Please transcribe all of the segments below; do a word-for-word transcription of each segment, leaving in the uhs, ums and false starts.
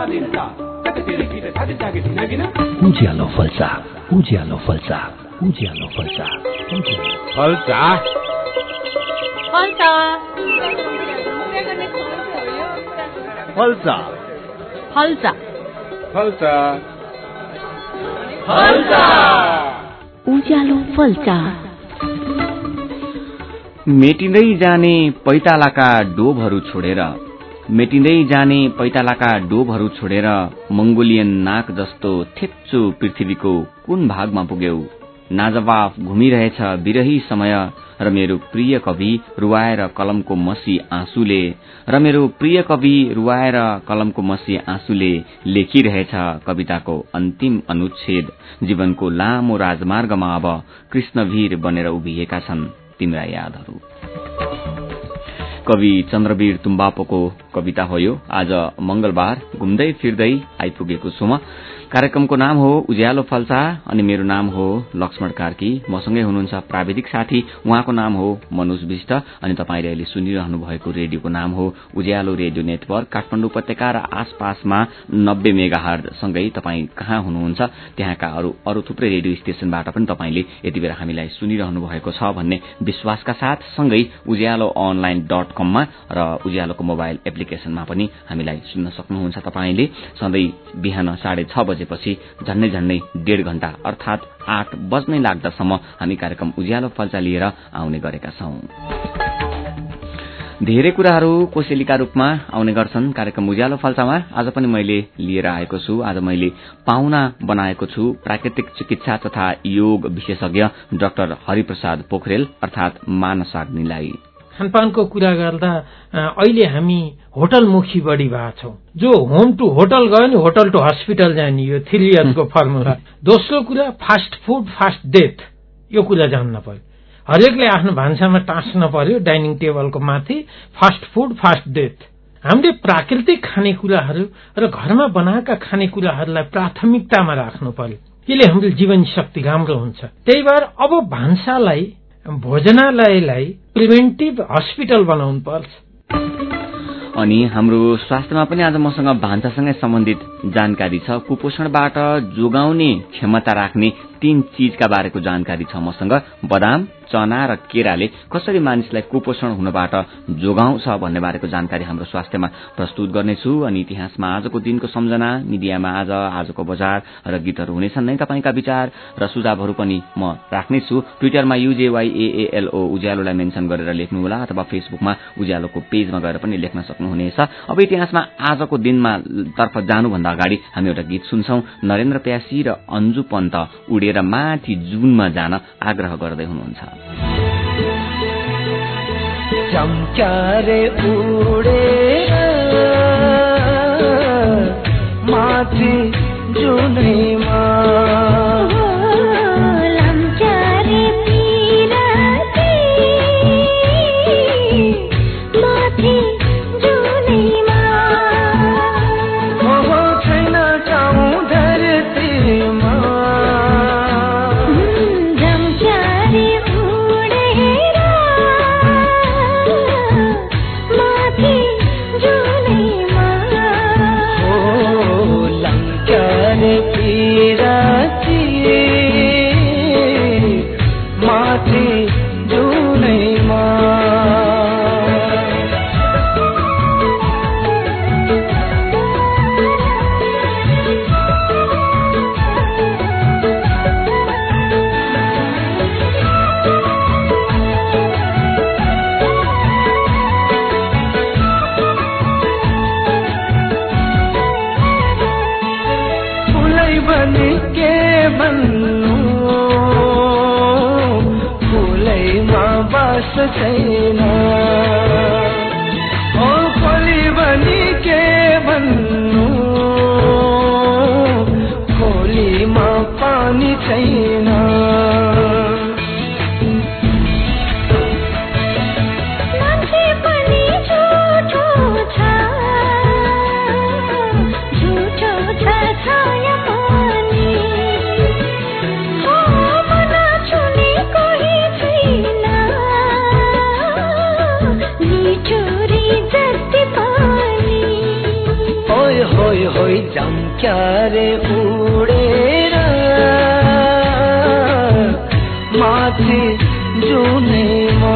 उज्यालो फल्सा उज्यालो फल्सा उज्यालो फल्सा फल्सा फल्सा फल्सा फल्सा फल्सा फल्सा उज्यालो फल्सा। मेटिँदै जाने पैतालाका डोबहरू छोडेर मेटिँदै जाने पैतालाका डोबहरू छोडेर मंगोलियन नाक जस्तो थेप्चो पृथ्वीको कुन भागमा पुग्यौ? नाजवाफ घुमिरहेछ विरही समय र मेरो प्रिय कवि रुवाएर कलमको मसी आँसुले र मेरो प्रिय कवि रुवाएर कलमको मसी आँसुले लेखिरहेछ कविताको अन्तिम अनुच्छेद। जीवनको लामो राजमार्गमा अब कृष्णवीर बनेर उभिएका छन् तिम्रा यादहरू। कवि चन्द्रवीर तुम्बापोको कविता हो यो। आज मंगलबार घुम्दै फिर्दै आइपुगेको छु म। कार्यक्रमको नाम हो उज्यालो फल्सा अनि मेरो नाम हो लक्ष्मण कार्की। मसँगै हुनुहुन्छ प्राविधिक साथी, उहाँको नाम हो मनोज विष्ट अनि तपाईले अहिले सुनिरहनु भएको रेडियोको नाम हो उज्यालो रेडियो नेटवर्क। काठमाडौँ उपत्यका र आसपासमा नब्बे मेगाहर्ज सँगै तपाई कहाँ हुनुहुन्छ त्यहाँका अरू अरू थुप्रै रेडियो स्टेशनबाट पनि तपाईले यति बेला हामीलाई सुनिरहनु भएको छ भन्ने विश्वासका साथ सँगै उज्यालो अनलाइन डट कममा र उज्यालोको मोबाइल एप्लिकेशनमा पनि हामीलाई सुन्न सक्नुहुन्छ। तपाईले सधैँ बिहान साढे छ बजेपछि झन्डै झन्डै डेढ घण्टा अर्थात आठ बज्नै लाग्दासम्म हामी कार्यक्रम उज्यालो फल्सा लिएर आउने गरेका छौं। धेरै कुराहरू कोसेलीका रूपमा आउने गर्छन् कार्यक्रम उज्यालो फल्सामा। आज पनि मैले लिएर आएको छु। आज मैले पाहुना बनाएको छु प्राकृतिक चिकित्सा तथा योग विशेषज्ञ डाक्टर हरिप्रसाद पोखरेल अर्थात मानस आग्नेलाई। खानपानको कुरा गर्दा अहिले हामी होटलमुखी बढी भएको छौं। जो होम टु होटल गयो नि होटल टु हस्पिटल जाने यो थ्री इयर्सको फर्मुला। दोस्रो कुरा फास्ट फुड फास्ट डेथ, यो कुरा जान्न पर्यो। हरेकले आफ्नो भान्सामा टाँस्न पर्यो डाइनिङ टेबलको माथि फास्ट फुड फास्ट डेथ। हामीले प्राकृतिक खानेकुराहरू र घरमा बनाएका खानेकुराहरूलाई प्राथमिकतामा राख्नु पर्यो। यसले हाम्रो जीवन शक्ति राम्रो हुन्छ। त्यही भएर अब भान्सालाई भोजनालयलाई प्रिभेन्टिभ हस्पिटल बनाउनु पर्छ। अनि हाम्रो स्वास्थ्यमा पनि आज मसँग भान्सासँगै सम्बन्धित जानकारी छ। कुपोषणबाट जोगाउने क्षमता राख्ने तीन चीजका बारेको जानकारी छ मसँग। बदाम, चना र केराले कसरी मानिसलाई कुपोषण हुनबाट जोगाउँछ भन्ने बारेको जानकारी हाम्रो स्वास्थ्यमा प्रस्तुत गर्नेछु। अनि इतिहासमा आजको दिनको सम्झना, मिडियामा आज आजको बजार र गीतहरू हुनेछन् नै। तपाईका विचार र सुझावहरू पनि म राख्नेछु। ट्विटरमा युजेवाईएएलओ उज्यालोलाई मेन्सन गरेर लेख्नुहोला अथवा फेसबुकमा उज्यालोको पेजमा गएर पनि लेख्न सक्नुहुनेछ। अब इतिहासमा आजको दिनमा तर्फ जानुभन्दा अगाडि हामी एउटा गीत सुन्छौं। नरेन्द्र प्यासी र अन्जु पन्त उडेर माथि जुनमा जान आग्रह गर्दै हुनुहुन्छ। चम्क्यारे उडेर माथि जुनैमा छैन ओ खोली बनी के भन्नु खोलीमा पानी छैन। चोरी जति पानी होय होय झम्क्यारे उडेर माथि जुनेमा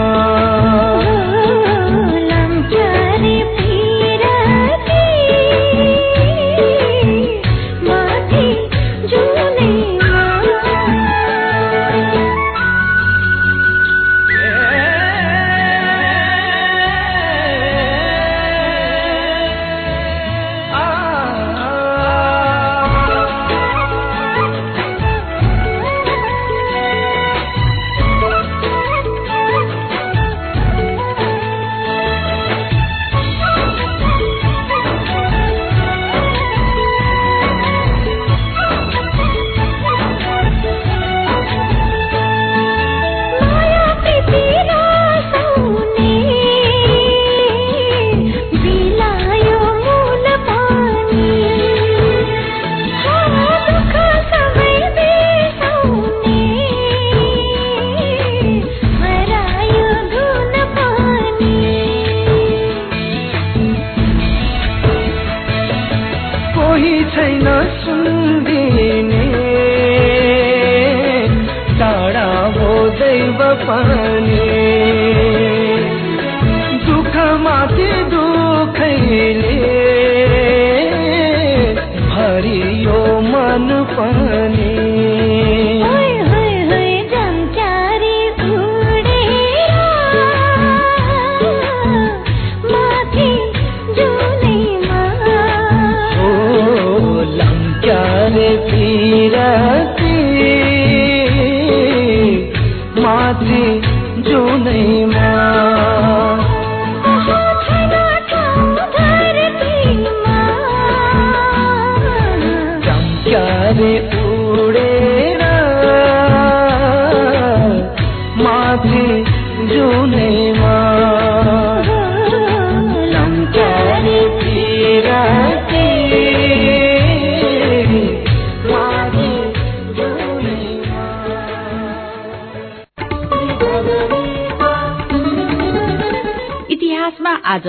आज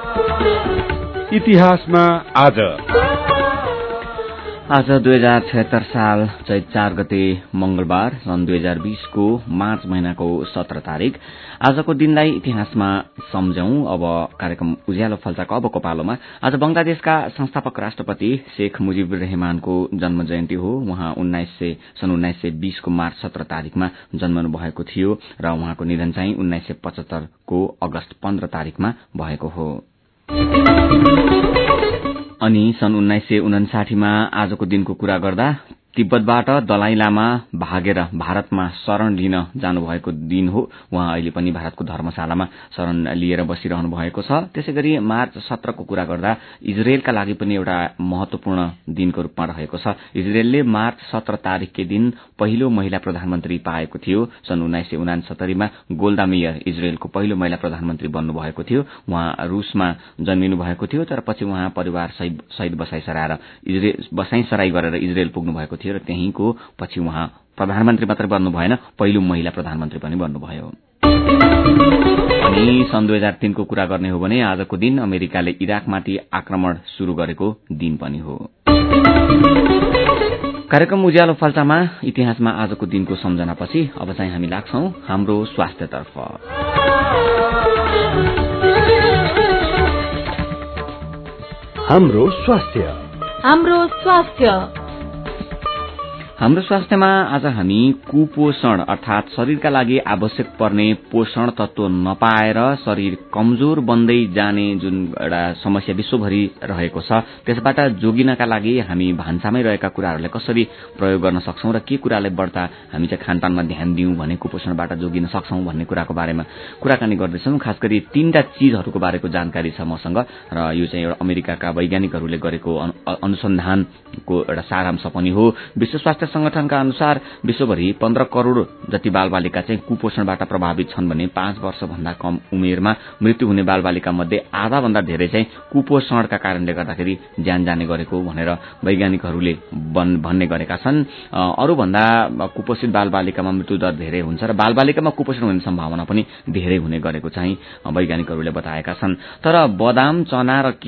इतिहासमा आज आज दुई हजार छयत्तर साल चैत चार गते मंगलबार सन् दुई हजार बीसको मार्च महिनाको सत्र तारिक आजको दिनलाई इतिहासमा सम्झौं। अब कार्यक्रम उज्यालो फल्चाको अबको पालोमा आज बंगलादेशका संस्थापक राष्ट्रपति शेख मुजिबुर रहमानको जन्म जयन्ती हो। उहाँ उन्नाइस सय सन् उन्नाइस सय बीसको मार्च सत्र तारिकमा जन्मनु भएको थियो र उहाँको निधन चाहिँ उन्नाइस सय पचहत्तरको अगस्त पन्ध्र तारिकमा भएको हो। अनि सन् उन्नाइस सय उनासाठीमा आजको दिनको कुरा गर्दा तिब्बतबाट दलाई लामा भागेर भारतमा शरण लिन जानुभएको दिन हो। उहाँ अहिले पनि भारतको धर्मशालामा शरण लिएर बसिरहनु भएको छ। त्यसैगरी मार्च सत्रको कुरा गर्दा इजरायलका लागि पनि एउटा महत्वपूर्ण दिनको रूपमा रहेको छ। इजरायलले मार्च सत्र तारिककै दिन पहिलो महिला प्रधानमन्त्री पाएको थियो। सन् उन्नाइस सय उनासत्तरीमा गोल्डा मेयर इजरायलको पहिलो महिला प्रधानमन्त्री बन्नुभएको थियो। उहाँ रूसमा जन्मिनु भएको थियो, तर पछि उहाँ परिवार सहित बसाई सराएर इजरायल बसाई सराई गरेर इजरायल पुग्नु भएको थियो र त्यहीँको पछि उहाँ प्रधानमन्त्री मात्र बन्नु भएन, पहिलो महिला प्रधानमन्त्री पनि बन्नुभयो। अनि सन् दुई हजार तीनको कुरा गर्ने हो भने आजको दिन अमेरिकाले इराकमाथि आक्रमण शुरू गरेको दिन पनि हो। कार्यक्रम उज्यालो फल्चामा इतिहासमा आजको दिनको सम्झनापछि अब चाहिँ हामी लाग्छौं हाम्रो स्वास्थ्यतर्फ। हाम्रो स्वास्थ्य हाम्रो स्वास्थ्य हाम्रो स्वास्थ्यमा आज हामी कुपोषण अर्थात शरीरका लागि आवश्यक पर्ने पोषण तत्व नपाएर शरीर कमजोर बन्दै जाने जुन एउटा समस्या विश्वभरि रहेको छ त्यसबाट जोगिनका लागि हामी भान्सामै रहेका कुराहरूलाई कसरी प्रयोग गर्न सक्छौं र के कुरालाई बढ्ता हामी चाहिँ खानपानमा ध्यान दिउँ भने कुपोषणबाट जोगिन सक्छौं भन्ने कुराको बारेमा कुराकानी गर्दैछौं। खास गरी तीनटा चीजहरूको बारेको जानकारी छ मसँग र यो चाहिँ एउटा अमेरिकाका वैज्ञानिकहरूले गरेको अनुसन्धानको एउटा सारांश पनि हो। विश्व स्वास्थ्य संगठनका अनुसार विश्वभरि पन्ध्र करोड़ जति बालबालिका चाहिँ कुपोषणबाट प्रभावित छन् भने पाँच वर्ष भन्दा कम उमेरमा मृत्यु हुने बालबालिका मध्ये आधा भन्दा धेरै चाहिँ कुपोषणका कारणले गर्दाखेरि ज्यान जाने गरेको भनेर वैज्ञानिकहरूले भन्ने गरेका छन्। अरू भन्दा कुपोषित बालबालिकामा मृत्यु दर धेरै हुन्छ र बालबालिकामा कुपोषण हुने सम्भावना पनि धेरै हुने गरेको चाहिँ वैज्ञानिकहरूले बताएका छन्। तर बदाम, चना र केरा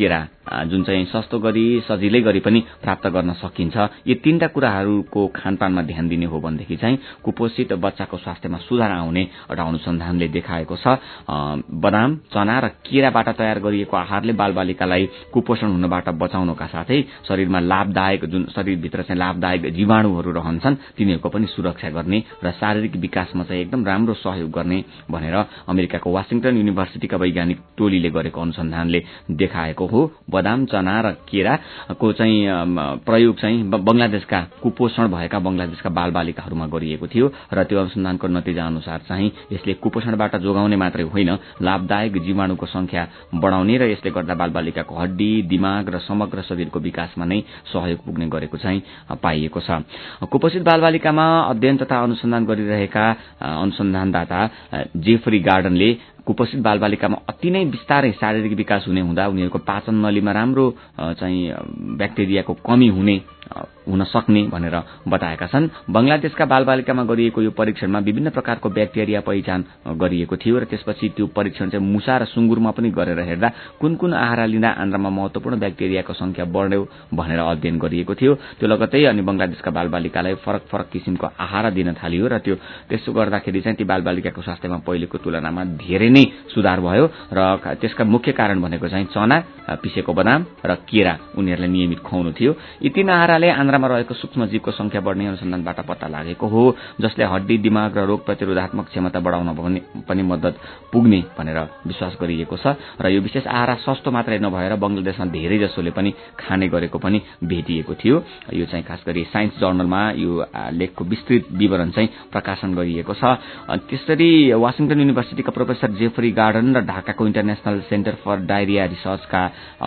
जुन चाहिँ सस्तो गरी सजिलै गरी पनि प्राप्त गर्न सकिन्छ। यी तीनटा कुराहरूको खानपानमा ध्यान दिने हो भनेदेखि चाहिँ कुपोषित बच्चाको स्वास्थ्यमा सुधार आउने एउटा अनुसन्धानले देखाएको छ। बदाम, चना र केराबाट तयार गरिएको आहारले बालबालिकालाई कुपोषण हुनबाट बचाउनका साथै शरीरमा लाभदायक जुन शरीरभित्र चाहिँ लाभदायक जीवाणुहरू रहन्छन् तिनीहरूको पनि सुरक्षा गर्ने र शारीरिक विकासमा चाहिँ एकदम राम्रो सहयोग गर्ने भनेर अमेरिकाको वाशिंटन युनिभर्सिटीका वैज्ञानिक टोलीले गरेको अनुसन्धानले देखाएको हो। बदाम, चना र केराको चाहिँ प्रयोग चाहिँ बंगलादेशका कुपोषण भएका बंगलादेशका बालबालिकाहरूमा गरिएको थियो र त्यो अनुसन्धानको नतिजा अनुसार चाहिँ यसले कुपोषणबाट जोगाउने मात्रै होइन लाभदायक जीवाणुको संख्या बढाउने र यसले गर्दा बालबालिकाको हड्डी, दिमाग र समग्र शरीरको विकासमा नै सहयोग पुग्ने गरेको चाहिँ पाइएको छ। कुपोषित बालबालिकामा अध्ययन तथा अनुसन्धान गरिरहेका अनुसन्धानदाता जेफरी गार्डनले कुपोषित बालबालिकामा अति नै बिस्तारै शारीरिक विकास हुने हुँदा उनीहरूको पाचन नलीमा राम्रो चाहिँ ब्याक्टेरियाको कमी हुने हुन सक्ने भनेर बताएका छन्। बंगलादेशका बालबालिकामा गरिएको यो परीक्षणमा विभिन्न प्रकारको ब्याक्टेरिया पहिचान गरिएको थियो र त्यसपछि त्यो परीक्षण चाहिँ मुसा र सुँगुरमा पनि गरेर हेर्दा कुन कुन आहार लिँदा आन्द्रामा महत्वपूर्ण ब्याक्टेरियाको संख्या बढ्यो भनेर अध्ययन गरिएको थियो। त्यो लगत्तै अनि बंगलादेशका बालबालिकालाई फरक फरक किसिमको आहार दिन थालियो र त्यो त्यसो गर्दाखेरि चाहिँ ती बालबालिकाको स्वास्थ्यमा पहिलेको तुलनामा धेरै नै सुधार भयो र त्यसका मुख्य कारण भनेको चाहिँ चना, पिसेको बदाम र केरा उनीहरूलाई नियमित खुवाउनु थियो। यी तीन आहारले आन्द्रामा रहेको सूक्ष्म जीवको संख्या बढ्ने अनुसन्धानबाट पत्ता लागेको हो जसले हड्डी, दिमाग र रोग प्रतिरोधात्मक क्षमता बढाउन पनि मद्दत पुग्ने भनेर विश्वास गरिएको छ र यो विशेष आहार सस्तो मात्रै नभएर बंगलादेशमा धेरै जसोले पनि खाने गरेको पनि भेटिएको थियो। यो चाहिँ खास गरी साइन्स जर्नलमा यो लेखको विस्तृत विवरण चाहिँ प्रकाशन गरिएको छ। त्यसरी वाशिंटन युनिभर्सिटीका प्रोफेसर जेफरी गार्डन र ढाकाको इन्टरनेशनल सेन्टर फर डायरिया रिसर्चका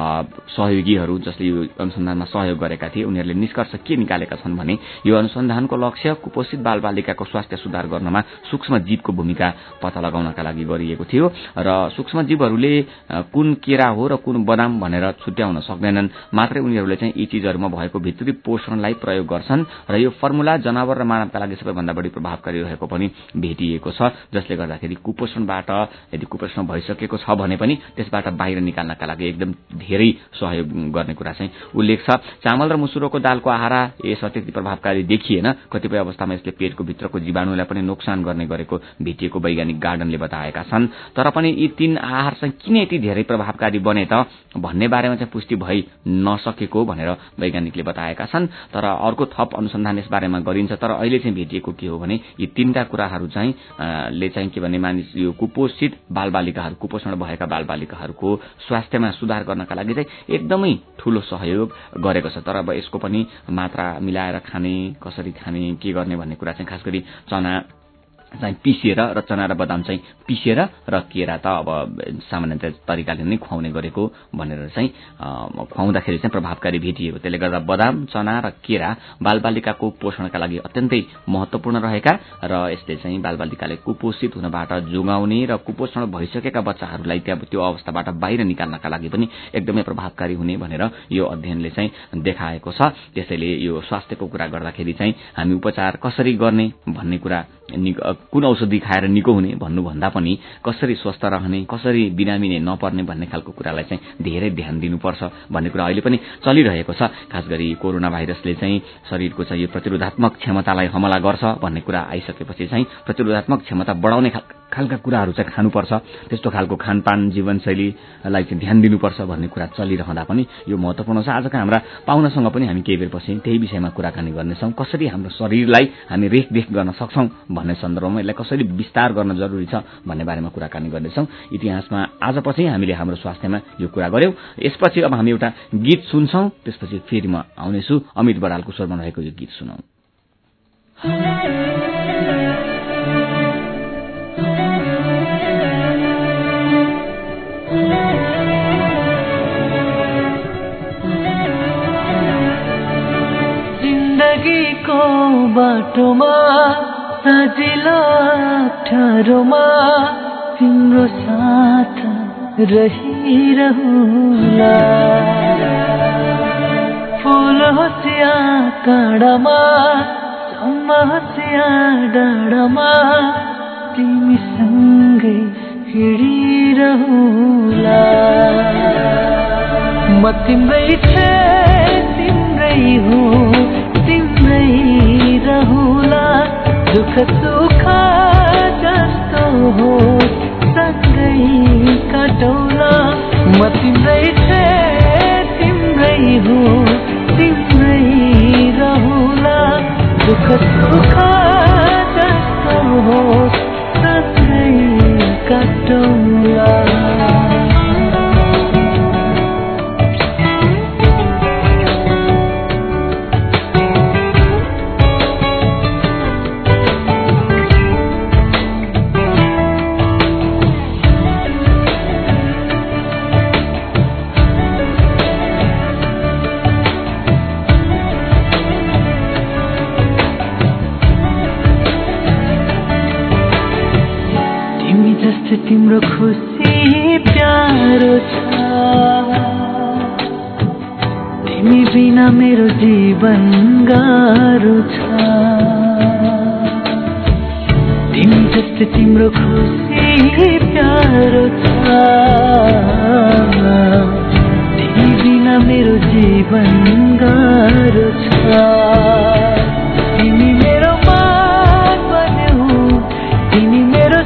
सहयोगीहरू जसले यो अनुसन्धानमा सहयोग गरेका थिए उनीहरूले निष्कर्ष के निकालेका छन् भने यो अनुसन्धानको लक्ष्य कुपोषित बालबालिकाको स्वास्थ्य सुधार गर्नमा सूक्ष्म जीवको भूमिका पत्ता लगाउनका लागि गरिएको थियो र सूक्ष्म जीवहरूले कुन केरा हो र कुन बदाम भनेर छुट्याउन सक्दैनन्, मात्रै उनीहरूले चाहिँ यी चीजहरूमा भएको भित्री पोषणलाई प्रयोग गर्छन् र यो फर्मुला जनावर र मानवका लागि सबैभन्दा बढी प्रभावकारी रहेको पनि भेटिएको छ जसले गर्दाखेरि कुपोषणबाट यदि कुपोषण भइसकेको छ भने पनि त्यसबाट बाहिर निकाल्नका लागि एकदम धेरै सहयोग गर्ने कुरा चाहिँ उल्लेख छ। चामल र मुसुरोको दालको आहार यस अत्यधिक प्रभावकारी देखिएन, कतिपय अवस्थामा यसले पेटको भित्रको जीवाणुलाई पनि नोक्सान गर्ने गरेको भेटिएको वैज्ञानिक गार्डनले बताएका छन्। तर पनि यी तीन आहार चाहिँ किन यति धेरै प्रभावकारी बने त भन्ने बारेमा चाहिँ पुष्टि भइ नसकेको भनेर वैज्ञानिकले बताएका छन्। तर अर्को थप अनुसन्धान यस बारेमा गरिन्छ तर अहिले चाहिँ भेटिएको के हो भने यी तीनटा कुराहरू चाहिँ ले चाहिँ के भन्ने मानिस यो कुपोषित बालबालिकाहरू कुपोषण भएका बालबालिकाहरूको स्वास्थ्यमा सुधार गर्नका लागि चाहिँ एकदमै ठूलो सहयोग गरेको छ। तर अब यसको पनि मात्रा मिलाएर खाने, कसरी खाने, के गर्ने भन्ने कुरा चाहिँ खास गरी चना चाहिँ पिसेर र चना र बदाम चाहिँ पिसेर र केरा त अब सामान्य तरिकाले नै खुवाउने गरेको भनेर चाहिँ खुवाउँदाखेरि चाहिँ प्रभावकारी भेटिएको। त्यसले गर्दा बदाम, चना र केरा बालबालिकाको पोषणका लागि अत्यन्तै महत्वपूर्ण रहेका र यसले चाहिँ बालबालिकाले कुपोषित हुनबाट जोगाउने र कुपोषण भइसकेका बच्चाहरूलाई त्यो अवस्थाबाट बाहिर निकाल्नका लागि पनि एकदमै प्रभावकारी हुने भनेर यो अध्ययनले चाहिँ देखाएको छ। त्यसैले यो स्वास्थ्यको कुरा गर्दाखेरि चाहिँ हामी उपचार कसरी गर्ने भन्ने कुरा कुन औषधि खाएर निको हुने भन्नुभन्दा पनि कसरी स्वस्थ रहने, कसरी बिरामी नपर्ने भन्ने खालको कुरालाई चाहिँ धेरै ध्यान दिनुपर्छ भन्ने कुरा अहिले पनि चलिरहेको छ। खास गरी कोरोना भाइरसले चाहिँ शरीरको चाहिँ यो प्रतिरोधात्मक क्षमतालाई हमला गर्छ भन्ने कुरा आइसकेपछि चाहिँ प्रतिरोधात्मक क्षमता बढाउने खालका कुराहरू चाहिँ खानुपर्छ, त्यस्तो खालको खानपान जीवनशैलीलाई चाहिँ ध्यान दिनुपर्छ भन्ने कुरा चलिरहँदा पनि यो महत्त्वपूर्ण छ। आजका हाम्रा पाहुनासँग पनि हामी केही बेरपछि त्यही विषयमा कुराकानी गर्नेछौँ, कसरी हाम्रो शरीरलाई हामी रेखदेख गर्न सक्छौँ भन्ने सन्दर्भमा यसलाई कसरी विस्तार गर्न जरुरी छ भन्ने बारेमा कुराकानी गर्नेछौँ। इतिहासमा आजपछि हामीले हाम्रो स्वास्थ्यमा यो कुरा गर्यौं। यसपछि अब हामी एउटा गीत सुन्छौँ, त्यसपछि फेरि म आउनेछु। अमित बरालको स्वरमा रहेको यो गीत सुनौं। जिन्दगीको बाटोमा सजिलो अप्ठ्यारोमा तिम्रो साथ रहिरहुला, फूल होसिया काँडामा सम्म होसिया डाँडामा तिमीसँगै हिँडिरहुला। म तिम्रै थिएँ तिम्रै हुँ तिम्रै रहूँला दुःख सुख जस्तो हो सँगै काटौँला म तिम्रै थिएँ तिम्रै हुँ तिम्रै रहूँला दुःख सुख जस्तो हो सँगै काटौँला तिम्रो खुसी प्यारो छ तिमी बिना मेरो जीवन गाह्रो छ तिमी जस्तै तिम्रो खुसी प्यारो छ तिमी बिना मेरो जीवन गाह्रो छ तिमी मेरो मान बन्यौ तिमी मेरो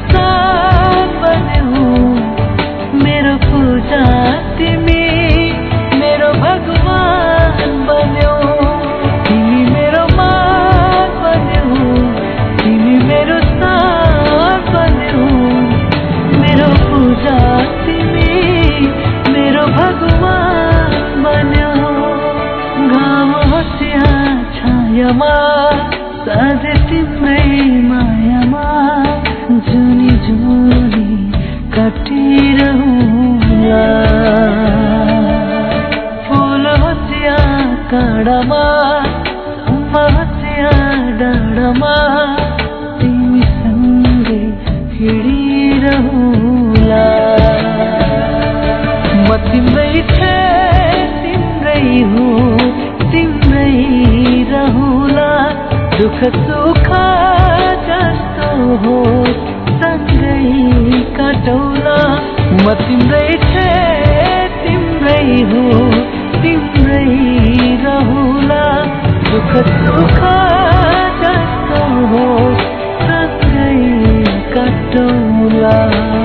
तिमी मेरो भगवान बन्यौ तिमी मेरो मान बन्यौ तिमी मेरो साथ बन्यौ मेरो पूजा तिमी मेरो भगवान बन्यौ घाम हसिया छायामा सधैँ तिम्रै मायामा जुनी जुनी काटिरहूँ फूल हसिया काँडामा सम्म हसिया डाँडामा तिमीसँगै हिँडिरहूँला म तिम्रै थिएँ तिम्रै हुँ तिम्रै रहूँला दुःख सुख जस्तो हो सँगै काटौँला म तिम्रै थिएँ तिम्रै हुँ तिम्रै रहूँला दुःख सुख जस्तो हो सँगै काटौँला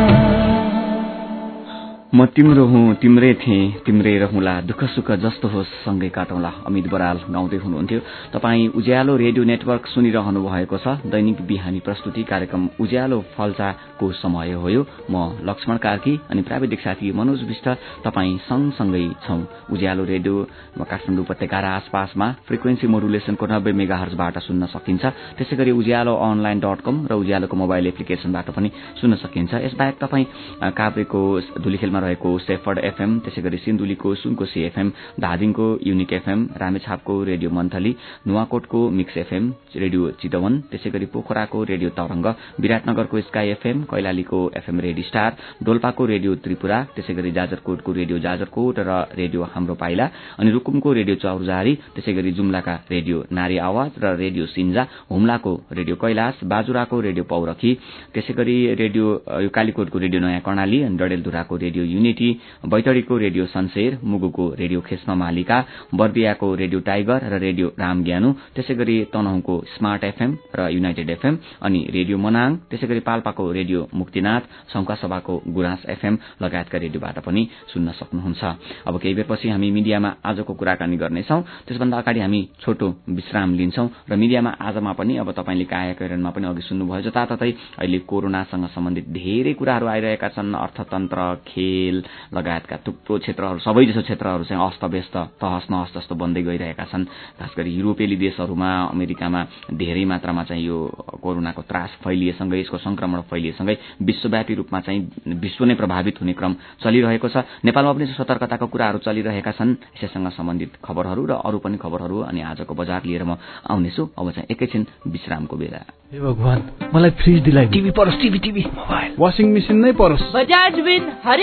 म तिम्रो हुँ तिम्रै थिएँ तिम्रै रहूँला दुःख सुख जस्तो होस् सँगै काटौँला अमित बराल गाउँदै हुनुहुन्थ्यो। तपाईँ उज्यालो रेडियो नेटवर्क सुनिरहनु भएको छ। दैनिक बिहानी प्रस्तुति कार्यक्रम उज्यालो फल्चाको समय हो यो। म लक्ष्मण कार्की अनि प्राविधिक साथी मनोज विष्ट तपाईँ सँगसँगै छौं। उज्यालो रेडियो काठमाडौँ उपत्यका र आसपासमा फ्रिक्वेन्सी मोडुलेसनको नब्बे मेगा हर्जबाट सुन्न सकिन्छ। त्यसै गरी उज्यालो अनलाइन डट कम र उज्यालोको मोबाइल एप्लिकेशनबाट पनि सुन्न सकिन्छ। यसबाहेक तपाईँ काभ्रेको धुलीखेलमा रहेको सेफर्ड एफएम, त्यसै गरी सिन्धुलीको सुनकोशी एफएम, धादिङको युनिक एफएम, रामेछापको रेडियो मन्थली, नुवाकोटको मिक्स एफएम, रेडियो चितवन, त्यसै गरी पोखराको रेडियो तरंग, विराटनगरको स्काई एफएम, कैलालीको एफएम रेडियो स्टार, डोल्पाको रेडियो त्रिपुरा, त्यसै गरी जाजरकोटको रेडियो जाजरकोट र रेडियो हाम्रो पाइला, अनि रुकुमको रेडियो चौरजारी, त्यसै गरी जुम्लाका रेडियो नारी आवाज र रेडियो सिन्जा, हुम्लाको रेडियो कैलाश, बाजुराको रेडियो पौरखी, त्यसै गरी रेडियो कालीकोटको रेडियो नयाँ कर्णाली, अनि डडेलधुराको रेडियो युनिटी, बैतडीको रेडियो सनसेर, मुगुको रेडियो खेसमा मालिका, बर्दियाको रेडियो टाइगर र रेडियो राम ज्ञानु, त्यसै गरी तनहुँको स्मार्ट एफएम र युनाइटेड एफएम, अनि रेडियो मनाङ, त्यसै गरी पाल्पाको रेडियो मुक्तिनाथ, सौकासभाको गुराँस एफएम लगायतका रेडियोबाट पनि सुन्न सक्नुहुन्छ। अब केही बेरपछि हामी मिडियामा आजको कुराकानी गर्नेछौं। त्यसभन्दा अगाडि हामी छोटो विश्राम लिन्छौं र मिडियामा आजमा पनि अब तपाईले कायाकरणमा पनि अघि सुन्नुभयो जताततै अहिले कोरोनासँग सम्बन्धित धेरै कुराहरू आइरहेका छन्। अर्थतन्त्र, खेल लगायतका थुप्रो क्षेत्रहरू, सबैजसो क्षेत्रहरू चाहिँ अस्तव्यस्त तहस नहस जस्तो बन्दै गइरहेका छन्। खास गरी युरोपेली देशहरूमा, अमेरिकामा धेरै मात्रामा चाहिँ यो कोरोनाको त्रास फैलिएसँगै, यसको संक्रमण फैलिएसँगै विश्वव्यापी रूपमा चाहिँ विश्व नै प्रभावित हुने क्रम चलिरहेको छ। नेपालमा पनि सतर्कताको कुराहरू चलिरहेका छन्। यसैसँग सम्बन्धित खबरहरू र अरू पनि खबरहरू अनि आजको बजार लिएर म आउनेछु। अब चाहिँ एकैछिन विश्रामको बेला। हे भगवान, मलाई फ्रिज दिलाइ, टिभी परोस्, TV TV, mobile, washing machine नै परोस्। बजाज विन हरेक दिनको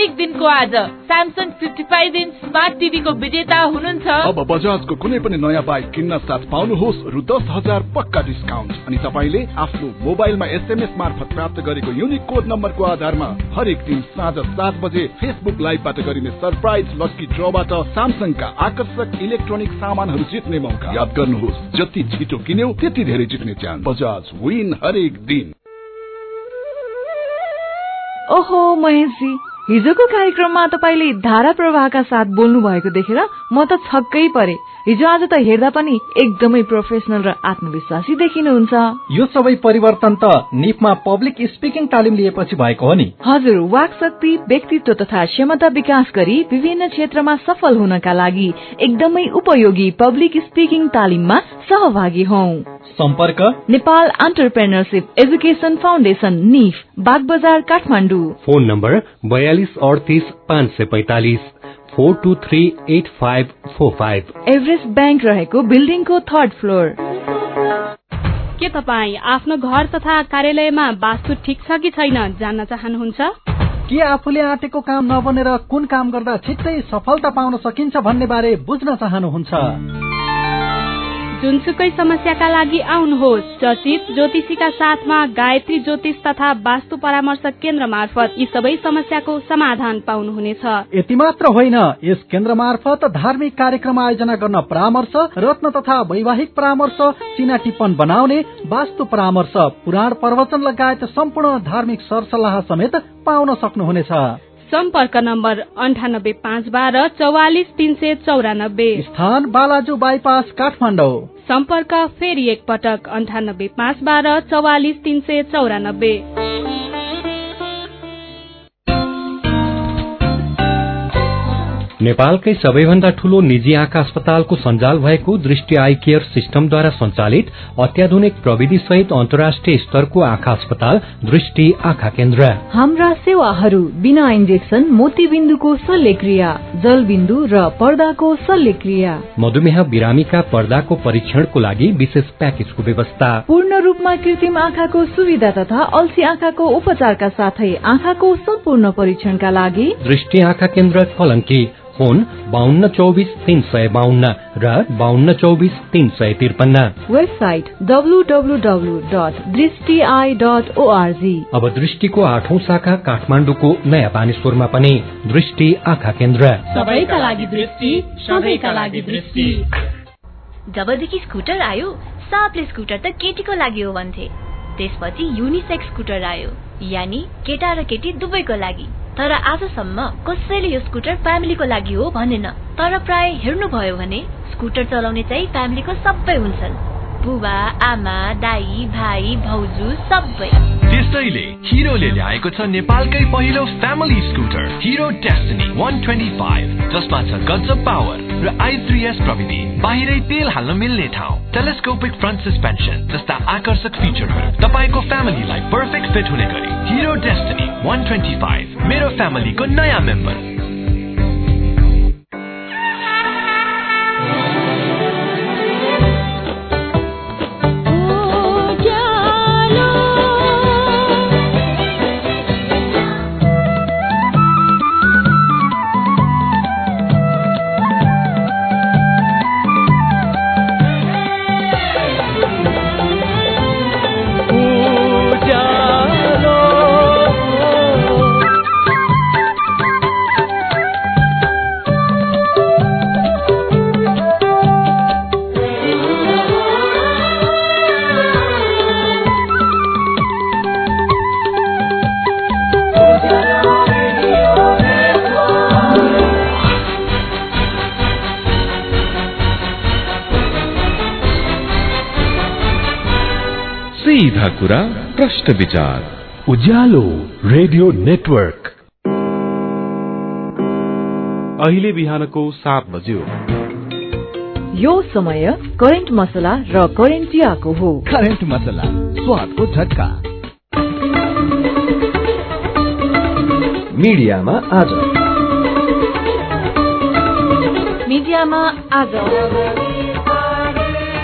को आज Samsung fifty five inch smart TV को विजेता हुनुहुन्छ। अब बजाजको कुनै पनि नयाँ बाइक किन्न साथ पाउनुहोस् रु दस हजार पक्का डिस्काउन्ट। अनि तपाईले आफ्नो मोबाइलमा एसएमएस मार्फत प्राप्त गरेको युनिक कोड नम्बरको आधारमा हरेक दिन साँझ सात बजे फेसबुक लाइभबाट गरिने सरप्राइज लकी ड्रबाट स्यामसङका आकर्षक इलेक्ट्रोनिक सामानहरू जित्ने मौका। याद गर्नुहोस्, जति छिटो किन्यौ त्यति धेरै जित्ने चान्स। बजाज विन हरेक दिन। ओहो महेशजी, हिजोको कार्यक्रममा तपाईले धारा प्रवाहका साथ बोल्नु भएको देखेर म त छक्कै परे। हिजो आज त हेर्दा पनि एकदमै प्रोफेसनल र आत्मविश्वासी देखिनुहुन्छ। यो सबै परिवर्तन त निफमा पब्लिक स्पिकिङ तालिम लिएपछि भएको हो नि। हजुर, वाक शक्ति, व्यक्तित्व तथा क्षमता विकास गरी विभिन्न क्षेत्रमा सफल हुनका लागि एकदमै उपयोगी पब्लिक स्पिकिङ तालिममा सहभागी हौं। सम्पर्क नेपाल एन्टरप्रेन्योरशिप एजुकेसन फाउन्डेशन, निफ, बागबजार, काठमाडौँ। फोन नम्बर बयालीस अडतीस पाँच सय पैंतालीस four two three eight five four five. Everest bank रहेको बिल्डिङको थर्ड फ्लोर। के तपाई आफ्नो घर तथा कार्यालयमा वास्तु ठिक छ कि छैन जान्न चाहनुहुन्छ? के आफूले आँटेको काम नबनेर कुन काम गर्दा छिट्टै सफलता पाउन सकिन्छ भन्ने बारे बुझ्न चाहनुहुन्छ? जुनसुकै समस्याका लागि आउनुहोस्। चर्चित ज्योतिषीका साथमा गायत्री ज्योतिष तथा वास्तु परामर्श केन्द्र मार्फत यी सबै समस्याको समाधान पाउनुहुनेछ। यति मात्र होइन, यस केन्द्र मार्फत धार्मिक कार्यक्रम आयोजना गर्न परामर्श, रत्न तथा वैवाहिक परामर्श, चिना टिप्पण बनाउने, वास्तु परामर्श, पुराण प्रवचन लगायत सम्पूर्ण धार्मिक सरसल्लाह समेत पाउन सक्नुहुनेछ। सम्पर्क नम्बर अन्ठानब्बे पाँच बाह्र चौवालिस तीन सय चौरानब्बे। स्थान बालाजु बाइपास, काठमाडौँ। सम्पर्क फेरि एक पटक अन्ठानब्बे पाँच बाह्र चौवालिस तीन सय चौरानब्बे। नेपालकै सबैभन्दा ठूलो निजी आँखा अस्पतालको सञ्जाल भएको दृष्टि आई केयर सिस्टमद्वारा सञ्चालित अत्याधुनिक प्रविधि सहित अन्तर्राष्ट्रिय स्तरको आँखा अस्पताल दृष्टि आँखा केन्द्र। हाम्रा सेवाहरू बिना इन्जेक्सन मोतीबिन्दुको शल्यक्रिया, जलबिन्दु र पर्दाको शल्यक्रिया, मधुमेह बिरामीका पर्दाको परीक्षणको लागि विशेष प्याकेजको व्यवस्था, पूर्ण रूपमा कृत्रिम आँखाको सुविधा तथा अल्छी आँखाको उपचारका साथै आँखाको सम्पूर्ण परीक्षणका लागि दृष्टि आँखा केन्द्र कलंकी। फोन बाहन्न चौबिस तीन सय बाहन्न र बाहन्न चौबिस तीन सय त्रिपन्न। Website W W W dot Drishti I dot ORG. अब दृष्टिको आठौं शाखा काठमाडौँको नयाँ बानेश्वरमा पनि दृष्टि आँखा केन्द्र। सबैका लागि दृष्टि, सबैका लागि दृष्टि। जबदेखि स्कुटर आयो सापले स्कुटर त केटीको लागि हो भन्थे, त्यसपछि युनिसेक्स स्कुटर आयो, यानी केटा र केटी दुवैको लागि। तर आजसम्म कसैले यो स्कुटर फ्यामिलीको लागि हो भनेन। तर प्राय हेर्नुभयो भने स्कुटर चलाउने चाहिँ फ्यामिलीको सबै हुन्छन्, बुबा, आमा, दाई, भाइ, भाउजू सबै। त्यसैले हिरोले ल्याएको छ नेपालकै पहिलो फ्यामिली स्कुटर हिरो डेस्टिनी एक सय पच्चीस, जसमा छ गजब पावर र आई थ्री एस प्रविधि, बाहिरै तेल हाल्न मिल्ने ठाउँ, टेलिस्कोपिक फ्रन्ट सस्पेन्सन जस्ता आकर्षक फिचरहरू तपाईको फ्यामिलीलाई पर्फेक्ट फिट हुने गरी। हिरो डेस्टिनी एक सय पच्चीस, मेरो फ्यामिलीको नयाँ मेम्बर। सीधा कुरा प्रश्न विचार, उज्यालो रेडियो नेटवर्क। अहिले बिहानको सात बज्यो। यो समय करेन्ट मसला र करेन्ट चियाको हो। करेन्ट मसला, स्वादको झट्का। मिडियामा आज मिडियामा आज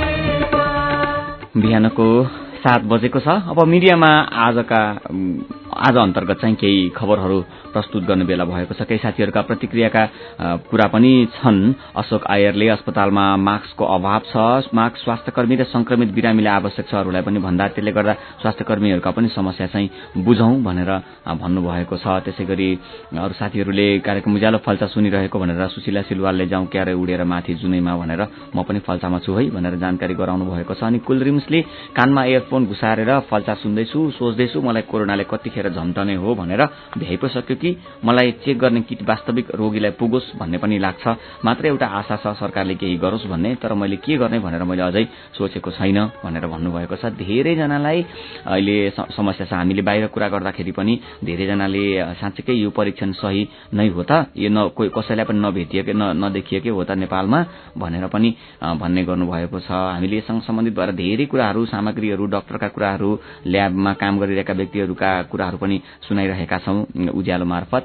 बिहानको सात बजेको छ। अब मिडियामा आजका आज अन्तर्गत चाहिँ केही खबरहरू प्रस्तुत गर्ने बेला भएको छ। केही साथीहरूका प्रतिक्रियाका कुरा पनि छन्। अशोक आयरले अस्पतालमा मास्कको अभाव छ, मास्क स्वास्थ्यकर्मी र संक्रमित बिरामीले आवश्यक छ, अरूलाई पनि भन्दा त्यसले गर्दा स्वास्थ्यकर्मीहरूका पनि समस्या चाहिँ बुझौं भनेर भन्नुभएको छ। त्यसै गरी अरू साथीहरूले कार्यक्रम उज्यालो फल्चा सुनिरहेको भनेर सुशीला सिलवालले जाउँ क्यारे उडेर माथि जुनैमा भनेर म पनि फल्चामा छु है भनेर जानकारी गराउनु भएको छ। अनि कुलरिम्सले कानमा इयरफोन घुसारेर फल्चा सुन्दैछु, सोच्दैछु मलाई कोरोनाले कतिखेर झम्टने हो भनेर भ्याइ पो सक्यो कि मलाई चेक गर्ने किट वास्तविक रोगीलाई पुगोस् भन्ने पनि लाग्छ। मात्र एउटा आशा छ सरकारले केही गरोस् भन्ने, तर मैले के गर्ने भनेर मैले अझै सोचेको छैन भनेर भन्नुभएको छ। धेरैजनालाई अहिले समस्या छ। हामीले बाहिर कुरा गर्दाखेरि पनि धेरैजनाले साँच्चैकै यो परीक्षण सही नै हो त, यो न कोही कसैलाई पनि नभेटियो कि नदेखियो कि हो त नेपालमा भनेर पनि भन्ने गर्नुभएको छ। हामीले यससँग सम्बन्धित भएर धेरै कुराहरू, सामग्रीहरू, डाक्टरका कुराहरू, ल्याबमा काम गरिरहेका व्यक्तिहरूका कुराहरू पनि सुनाइरहेका छौं उज्यालो मार्फत।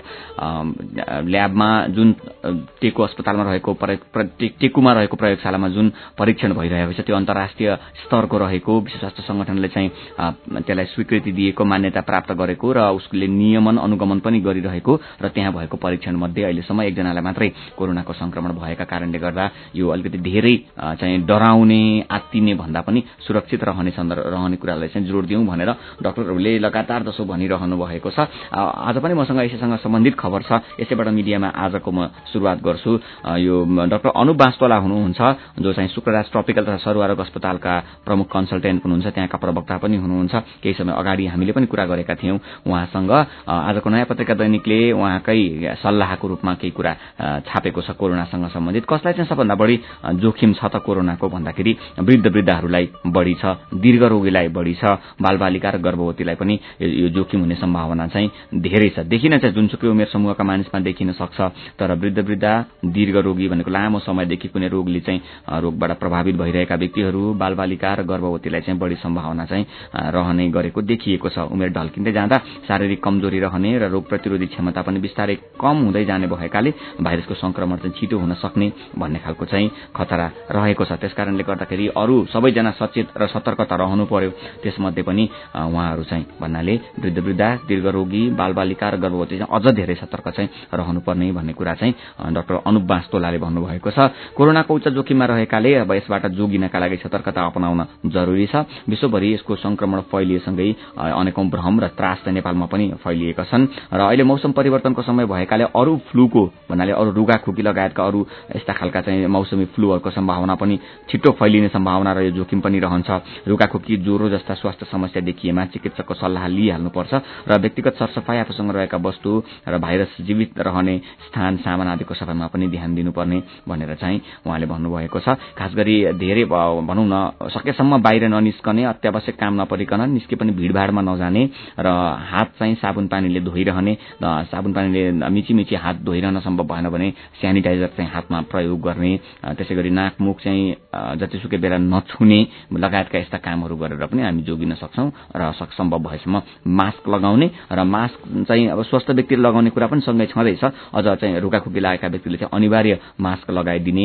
ल्याबमा जुन टेकु अस्पतालमा रहेको टेकुमा रहेको प्रयोगशालामा जुन परीक्षण भइरहेको छ त्यो अन्तर्राष्ट्रिय स्तरको रहेको, विश्व स्वास्थ्य संगठनले चाहिँ त्यसलाई स्वीकृति दिएको, मान्यता प्राप्त गरेको र उसले नियमन अनुगमन पनि गरिरहेको र त्यहाँ भएको परीक्षण मध्ये अहिलेसम्म एकजनालाई मात्रै कोरोनाको संक्रमण भएका कारणले गर्दा यो अलिकति धेरै चाहिँ डराउने, आत्तिने भन्दा पनि सुरक्षित रहने रहने कुरालाई चाहिँ जोड दिउँ भनेर डाक्टरहरूले लगातार जसो भनिरहनु भएको छ। आज पनि मसँग यसैसँग सम्बन्धित खबर छ, यसैबाट मिडियामा आजको म सुरुवात गर्छु। यो डाक्टर अनुप बास्तोला हुनुहुन्छ जो चाहिँ शुक्रराज ट्रपिकल तथा सरुवारोग अस्पतालका प्रमुख कन्सल्टेन्ट हुनुहुन्छ, त्यहाँका प्रवक्ता पनि हुनुहुन्छ। केही समय अगाडि हामीले पनि कुरा गरेका थियौं उहाँसँग। आजको नयाँ पत्रिका दैनिकले उहाँकै सल्लाहको रूपमा केही कुरा छापेको छ कोरोनासँग सम्बन्धित। कसलाई चाहिँ सबभन्दा बढी जोखिम छ त कोरोनाको भन्दाखेरि वृद्ध वृद्धाहरूलाई बढी छ, दीर्घ रोगीलाई बढी छ, बालबालिका र गर्भवतीलाई पनि यो जोखिम हुने सम्भावना चाहिँ धेरै छ। देखिन चाहिँ जुनसुकै उमेर समूहका मानिसमा देखिन सक्छ, तर वृद्ध वृद्धा, दीर्घ रोगी भनेको लामो समयदेखि कुनै रोगले चाहिँ रोगबाट प्रभावित भइरहेका व्यक्तिहरू, बालबालिका र गर्भवतीलाई चाहिँ बढी सम्भावना चाहिँ रहने गरेको देखिएको छ। उमेर ढल्किँदै जाँदा शारीरिक कमजोरी रहने र रोग प्रतिरोधी क्षमता पनि बिस्तारै कम हुँदै जाने भएकाले भाइरसको संक्रमण चाहिँ छिटो हुन सक्ने भन्ने खालको चाहिँ खतरा रहेको छ। त्यसकारणले गर्दाखेरि अरू सबैजना सचेत र सतर्कता रहनु पर्यो। त्यसमध्ये पनि उहाँहरू चाहिँ भन्नाले वृद्ध वृद्धा, दीर्घ रोगी, बालबालिका र गर्भवती चाहिँ अझ धेरै सतर्क चाहिँ रहनुपर्ने भन्ने कुरा चाहिँ डाक्टर अनुप बास्तोलाले भन्नुभएको छ। कोरोनाको उच्च जोखिममा रहेकाले अब यसबाट जोगिनका लागि सतर्कता अपनाउन जरुरी छ। विश्वभरि यसको संक्रमण फैलिएसँगै अनेकौं भ्रम र त्रास चाहिँ नेपालमा पनि फैलिएका छन् र अहिले मौसम परिवर्तनको समय भएकाले अरू फ्लूको भन्नाले अरू रुगाखोकी लगायतका अरू यस्ता खालका चाहिँ मौसमी फ्लूहरूको सम्भावना पनि छिटो फैलिने सम्भावना र यो जोखिम पनि रहन्छ। रुगाखोकी, ज्वरो जस्ता स्वास्थ्य समस्या देखिएमा चिकित्सकको सल्लाह लिइहाल्नुपर्छ र व्यक्तिगत सरसफाई, आफूसँग रहेका वस्तु र भाइरस जीवित रहने स्थान, सामान आदिको सफाइमा पनि ध्यान दिनुपर्ने भनेर चाहिँ उहाँले भन्नुभएको छ। खास गरी धेरै भनौं न सकेसम्म बाहिर ननिस्कने, अत्यावश्यक काम नपरिकन निस्के पनि भीड़भाड़मा नजाने र हात चाहिँ साबुन पानीले धोइरहने, साबुन पानीले मिची मिची हात धोइरहन सम्भव भएन भने स्यानिटाइजर चाहिँ हातमा प्रयोग गर्ने, त्यसै गरी नाक मुख चाहिँ जतिसुकै बेला नछुने लगायतका यस्ता कामहरू गरेर पनि हामी जोगिन सक्छौं र सम्भव भएसम्म मास्क लगाउने र मास्क चाहिँ अब स्वस्थ व्यक्तिले लगाउने कुरा पनि सँगै छँदैछ। अझ चाहिँ रुगाखोकी लागेका व्यक्तिले चाहिँ अनिवार्य मास्क लगाइदिने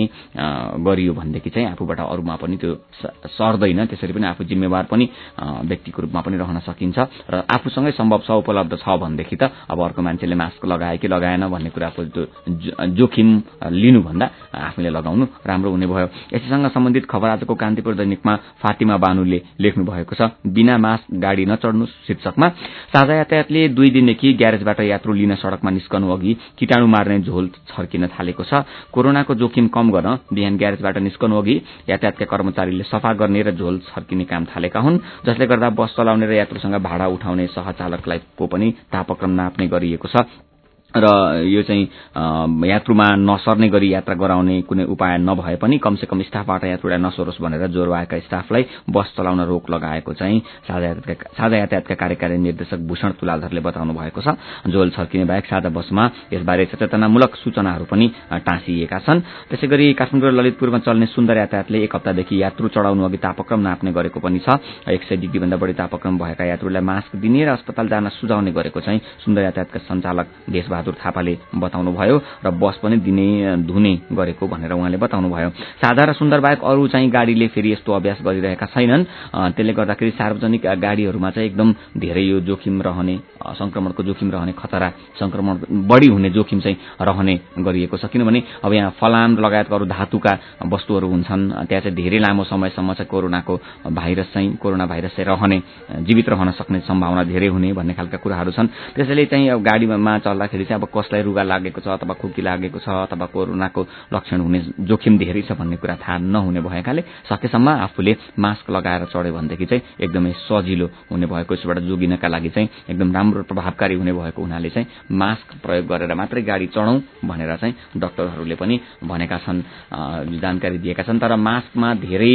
गरियो भनेदेखि चाहिँ आफूबाट अरूमा पनि त्यो सर्दैन। त्यसरी पनि आफू जिम्मेवार पनि व्यक्तिको रूपमा पनि रहन सकिन्छ र आफूसँगै सम्भव छ, उपलब्ध छ भनेदेखि त अब अर्को मान्छेले मास्क लगाए कि लगाएन भन्ने कुराको त्यो जोखिम लिनुभन्दा आफूले लगाउनु राम्रो हुने भयो। यसैसँग सम्बन्धित खबर आजको कान्तिपुर दैनिकमा फातिमा बानुले लेख्नु भएको छ। बिना मास्क गाडी नचढ्नु शीर्षकमा साझा यातायातले दुई दिनदेखि ग्यारेजबाट यात्रु लिन सड़कमा निस्कनु अघि कीटाणु मार्ने झोल छर्किन थालेको छ। कोरोनाको जोखिम कम गर्न बिहान ग्यारेजबाट निस्कनु अघि यातायातका कर्मचारीले सफा गर्ने र झोल छर्किने काम थालेका हुन्, जसले गर्दा बस चलाउने र यात्रुसँग भाडा उठाउने सहचालकलाई को पनि तापक्रम नाप्ने गरिएको छ र यो चाहिँ यात्रुमा नसर्ने गरी यात्रा गराउने कुनै उपाय नभए पनि कमसेकम स्टाफबाट यात्रुलाई नसरोस् भनेर ज्वरो आएका स्टाफलाई बस चलाउन रोक लगाएको चाहिँ साझा यातायातका साझा यातायातका कार्यकारी निर्देशक भूषण तुलाधरले बताउनु भएको छ। झोल छर्किने बाहेक साझा बसमा यसबारे सचेतनामूलक सूचनाहरू पनि टाँसिएका छन्। त्यसै गरी काठमाडौँ र ललितपुरमा चल्ने सुन्दर यातायातले एक हप्तादेखि यात्रु चढाउनु अघि तापक्रम नाप्ने गरेको पनि छ। एक सय डिग्री भन्दा बढी तापक्रम भएका यात्रुलाई मास्क दिने र अस्पताल जान सुझाउने गरेको चाहिँ सुन्दर यातायातका सञ्चालक देशबहादुर शेरबहादुर थापाले बताउनुभयो र बस पनि दिने धुने गरेको भनेर उहाँले बताउनुभयो। साझा र सुन्दर बाहेक अरू चाहिँ गाडीले फेरि यस्तो अभ्यास गरिरहेका छैनन्। त्यसले गर्दाखेरि सार्वजनिक गाडीहरूमा चाहिँ एकदम धेरै यो जोखिम रहने, संक्रमणको जोखिम रहने, खतरा संक्रमण बढी हुने जोखिम चाहिँ रहने गरिएको छ। किनभने अब यहाँ फलाम लगायतका अरू धातुका वस्तुहरू हुन्छन्, त्यहाँ चाहिँ धेरै लामो समयसम्म चाहिँ कोरोनाको भाइरस चाहिँ कोरोना भाइरस चाहिँ रहने, जीवित रहन सक्ने सम्भावना धेरै हुने भन्ने खालका कुराहरू छन्। त्यसैले चाहिँ अब गाडीमा चल्दाखेरि चाहिँ अब कसलाई रुगा लागेको छ अथवा खोकी लागेको छ अथवा कोरोनाको लक्षण हुने जोखिम धेरै छ भन्ने कुरा थाहा नहुने भएकाले सकेसम्म आफूले मास्क लगाएर चढ्यो भनेदेखि चाहिँ एकदमै सजिलो हुने भएको, यसबाट जोगिनका लागि चाहिँ एकदम राम्रो प्रभावकारी हुने भएको हुनाले चाहिँ मास्क प्रयोग गरेर मात्रै गाडी चढौँ भनेर चाहिँ डाक्टरहरूले पनि भनेका छन्, जानकारी दिएका छन्। तर मास्कमा धेरै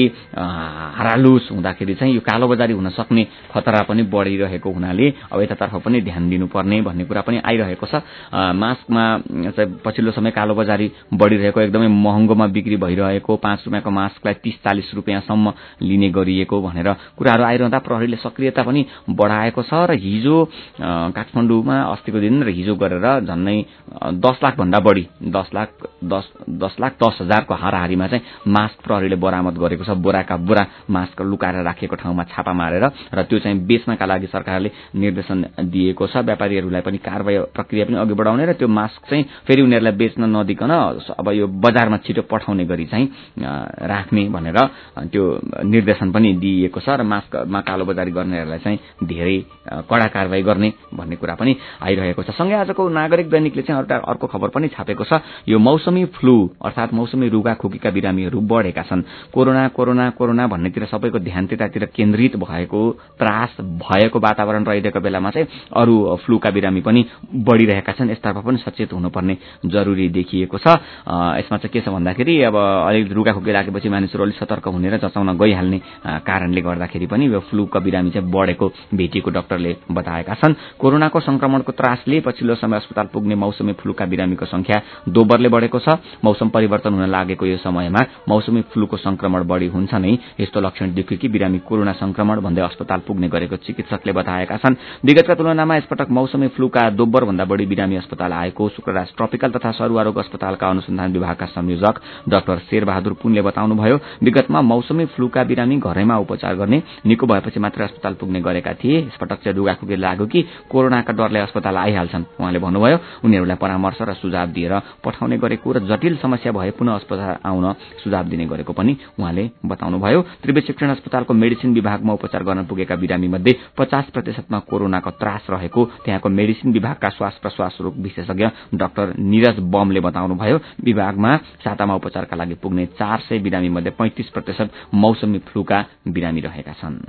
हारालुस हुँदाखेरि चाहिँ यो कालोबजारी हुन सक्ने खतरा पनि बढिरहेको हुनाले अब यतातर्फ पनि ध्यान दिनुपर्ने भन्ने कुरा पनि आइरहेको छ। मास्कमा चाहिँ पछिल्लो समय कालोबजारी बढिरहेको, एकदमै महँगोमा बिक्री भइरहेको, पाँच रुपियाँको मास्कलाई तीस चालिस रुपियाँसम्म लिने गरिएको भनेर कुराहरू आइरहँदा प्रहरीले सक्रियता पनि बढाएको छ र हिजो काठमाडौँमा अस्तिको दिन र हिजो गरेर झन्नै दस लाख भन्दा बढी दस लाख दस दस लाख दस हजारको हाराहारीमा चाहिँ मास्क प्रहरीले बरामद गरेको छ। बोराका बोरा मास्क लुकाएर राखिएको ठाउँमा छापा मारेर र त्यो चाहिँ बेच्नका लागि सरकारले निर्देशन दिएको छ। व्यापारीहरूलाई पनि कारबाही प्रक्रिया पनि अघि बढाउने र त्यो मास्क चाहिँ फेरि उनीहरूलाई बेच्न नदिकन अब यो बजारमा छिटो पठाउने गरी चाहिँ राख्ने भनेर त्यो निर्देशन पनि दिइएको छ र मास्कमा कालोबजारी गर्नेहरूलाई चाहिँ धेरै कडा कारबाही गर्ने भन्ने कुरा पनि आइरहेको छ। सँगै आजको नागरिक दैनिकले चाहिँ एउटा अर्को खबर पनि छापेको छ। यो मौसमी फ्लू अर्थात् मौसमी रुगा खोकीका बिरामीहरू बढेका छन्। कोरोना कोरोना कोरोना भन्नेतिर सबैको ध्यान त्यतातिर केन्द्रित भएको, त्रास भएको वातावरण रहिरहेको बेलामा चाहिँ अरू फ्लूका बिरामी पनि बढिरहेका छन्। यसतर्फ पनि सचेत हुनुपर्ने जरुरी देखिएको छ। यसमा चाहिँ के छ भन्दाखेरि अब अलिक रुगा खोकी लागेपछि मानिसहरू अलिक सतर्क हुने र जचाउन गइहाल्ने कारणले गर्दाखेरि पनि यो फ्लूका बिरामी चाहिँ बढेको भेटिएको डाक्टरले बताएका छन्। कोरोनाको संक्रमणको त्रासले पछिल्लो समय अस्पताल पुग्ने मौसमी फ्लूका बिरामीको संख्या दोब्बरले बढेको छ। मौसम परिवर्तन हुन लागेको यो समयमा मौसमी फ्लूको संक्रमण बढी हुन्छ नै, यस्तो लक्षण देखियो कि बिरामी कोरोना संक्रमण भन्दै अस्पताल पुग्ने गरेको चिकित्सकले बताएका छन्। विगतका तुलनामा यसपटक मौसमी फ्लूका दोब्बर भन्दा बढी बिरामी अस्पताल आएको शुक्रराज ट्रपिकल तथा सरुवा रोग अस्पतालका अनुसन्धान विभागका संयोजक डाक्टर शेरबहादुर पुनले बताउनुभयो। विगतमा मौसमी फ्लूका बिरामी घरैमा उपचार गर्ने, निको भएपछि मात्र अस्पताल पुग्ने गरेका थिए। यसपटक चाहिँ रुगाखोकी लाग्यो कि कोरोनाका डरले अस्पताल आइहाल्छन्। उहाँले भन्नुभयो उनीहरूलाई परामर्श र सुझाव दिएर पठाउने गरेको र जटिल समस्या भए पुनः अस्पताल आउन सुझाव दिने गरेको पनि उहाँले बताउनुभयो। त्रिवेणी शिक्षण अस्पतालको मेडिसिन विभागमा उपचार गर्न पुगेका बिरामी मध्ये पचास प्रतिशतमा कोरोनाको त्रास रहेको त्यहाँको मेडिसिन विभागका श्वास प्रश्वास रोग विशेषज्ञ डाक्टर निरज बमले बताउनुभयो। विभागमा सातामा उपचारका लागि पुग्ने चार सय बिरामी मध्ये पैंतिस प्रतिशत मौसमी फ्लूका बिरामी रहेका छन्।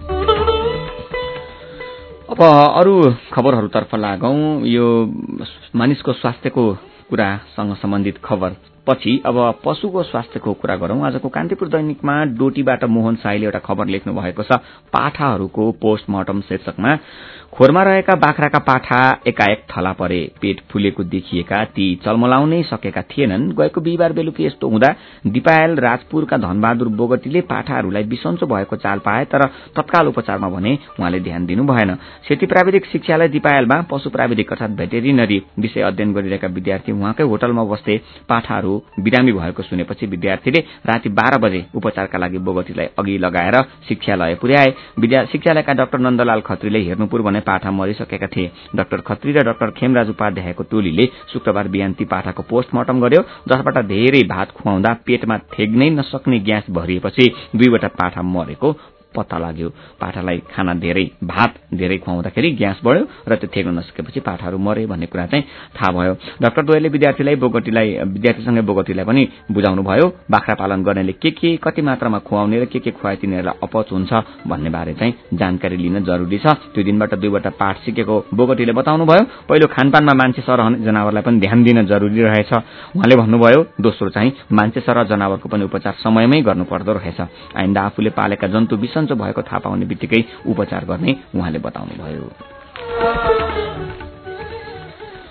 अब अरू खबरहरूतर्फ लागौं। यो मानिसको स्वास्थ्यको कुरासँग सम्बन्धित खबर पछि अब पशुको स्वास्थ्यको कुरा गरौं। आजको कान्तिपुर दैनिकमा डोटीबाट मोहन साईले एउटा खबर लेख्नु भएको छ। पाठाहरूको पोस्टमार्टम शीर्षकमा खोरमा रहेका बाख्राका पाठा एकाएक थला परे, पेट फुलेको देखिएका ती चल्मलाउनै सकेका थिएनन्। गएको बिहिबार बेलुकी यस्तो हुँदा दिपायल राजपुरका धनबहादुर बोगटीले पाठाहरूलाई बिसन्चो भएको चाल पाए, तर तत्काल उपचारमा भने उहाँले ध्यान दिनु भएन। सेती प्राविधिक शिक्षालय दिपायलमा पशु प्राविधिक अर्थात भेटेरिनरी विषय अध्ययन गरिरहेका विद्यार्थी उहाँकै होटलमा बस्दै पाठाहरू बिरामी भएको सुनेपछि विद्यार्थीले राति बाह्र बजे उपचारका लागि बोगटीलाई अघि लगाएर शिक्षालय पुर्याए। शिक्षालयका डाक्टर नन्दलाल खत्रीले हेर्नुपुर भने पाठा मरिसकेका थिए। डाक्टर खत्री र डाक्टर खेमराज उपाध्यायको टोलीले शुक्रबार बिहान ती पाठाको पोस्टमार्टम गर्यो, जसबाट धेरै भात खुवाउँदा पेटमा थेग्नै नसक्ने ग्यास भरिएपछि दुईवटा पाठा मरेको पत्ता लाग्यो। पाठालाई खाना धेरै भात धेरै खुवाउँदाखेरि ग्यास बढ्यो र त्यो थेग्न नसकेपछि पाठाहरू मरे भन्ने कुरा चाहिँ थाहा भयो। डाक्टर द्वयले विद्यार्थीलाई बोगटीलाई विद्यार्थीसँगै बोगटीलाई पनि बुझाउनु भयो। बाख्रा पालन गर्नेले के के कति मात्रामा खुवाउने र के के खुवाए तिनीहरूलाई अपच हुन्छ भन्ने बारे चाहिँ जानकारी लिन जरुरी छ। त्यो दिनबाट दुईवटा पाठ सिकेको बोगटीले बताउनु भयो। पहिलो खानपानमा मान्छे सरह जनावरलाई पनि ध्यान दिन जरुरी रहेछ। उहाँले भन्नुभयो दोस्रो चाहिँ मान्छे सरह जनावरको पनि उपचार समयमै गर्नुपर्दो रहेछ। आइन्दा आफूले पालेका जन्तु बिसन्चो भएको थाहा पाउने बित्तिकै उपचार गर्ने उहाँले बताउनुभयो।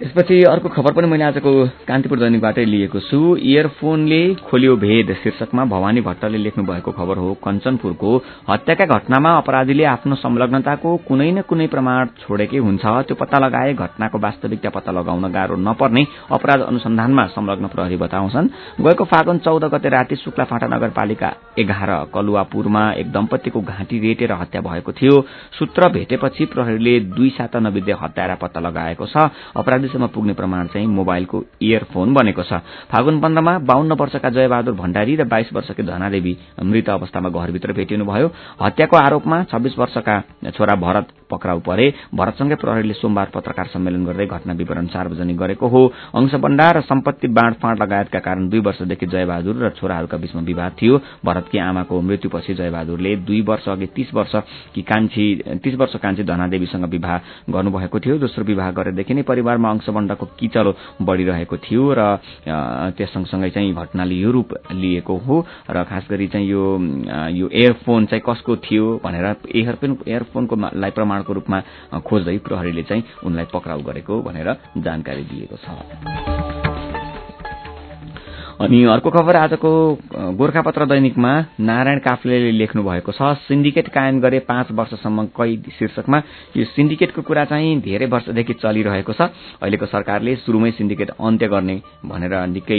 त्यसपछि अर्को खबर पनि मैले आजको कान्तिपुर दैनिकबाटै लिएको छु। इयरफोनले खोल्यो भेद शीर्षकमा भवानी भट्टले लेख्नु भएको खबर हो। कञ्चनपुरको हत्याका घटनामा अपराधीले आफ्नो संलग्नताको कुनै न कुनै प्रमाण छोडेकै हुन्छ। त्यो पत्ता लगाए घटनाको वास्तविकता पत्ता लगाउन गाह्रो नपर्ने अपराध अनुसन्धानमा संलग्न प्रहरी बताउँछन्। गएको फागुन चौध गते राति शुक्लाफाटा नगरपालिका एघार कलुवापुरमा एक दम्पतिको घाँटी रेटेर हत्या भएको थियो। सूत्र भेटेपछि प्रहरीले दुई साता नबित्दै हत्यारा पत्ता लगाएको छ। अपराधीसम्म पुग्ने प्रमाण चाहिँ मोबाइलको इयरफोन बनेको छ। फागुन पन्ध्रमा बाहन्न वर्षका जयबहादुर भण्डारी र बाइस वर्षकी धनादेवी मृत अवस्थामा घरभित्र भेटिनुभयो। हत्याको आरोपमा छब्बीस वर्षका छोरा भरत पक्राउ परे। भरतसँगै प्रहरीले सोमबार पत्रकार सम्मेलन गर्दै घटना विवरण सार्वजनिक गरेको हो। अंशबण्डा र सम्पत्ति बाँडफाँड लगायतका कारण दुई वर्षदेखि जयबहादुर र छोराहरूका बीचमा विवाद थियो। भरतकी आमाको मृत्युपछि जयबहादुरले दुई वर्ष अघि तीस वर्ष कि कान्छी तीस वर्ष कान्छी धनादेवीसँग विवाह गर्नुभएको थियो। दोस्रो विवाह गरेदेखि नै परिवारमा अंशबण्डाको किचलो बढ़िरहेको थियो र त्यस सँगसँगै चाहिँ घटनाले यो रूप लिएको हो। र खास गरी चाहिँ यो यो एयरफोन चाहिँ कसको थियो भनेर एयरफोन एयरफोनको लाई प्रमाणको रूपमा खोज्दै प्रहरीले चाहिँ उनलाई पक्राउ गरेको भनेर जानकारी दिएको छ। अनि अर्को खबर आजको गोर्खापत्र दैनिकमा नारायण काफ्लेले लेख्नु भएको छ। सिन्डिकेट कायम गरे पाँच वर्षसम्म कैद शीर्षकमा यो सिन्डिकेटको कुरा चाहिँ धेरै वर्षदेखि चलिरहेको छ। अहिलेको सरकारले सुरुमै सिन्डिकेट अन्त्य गर्ने भनेर निकै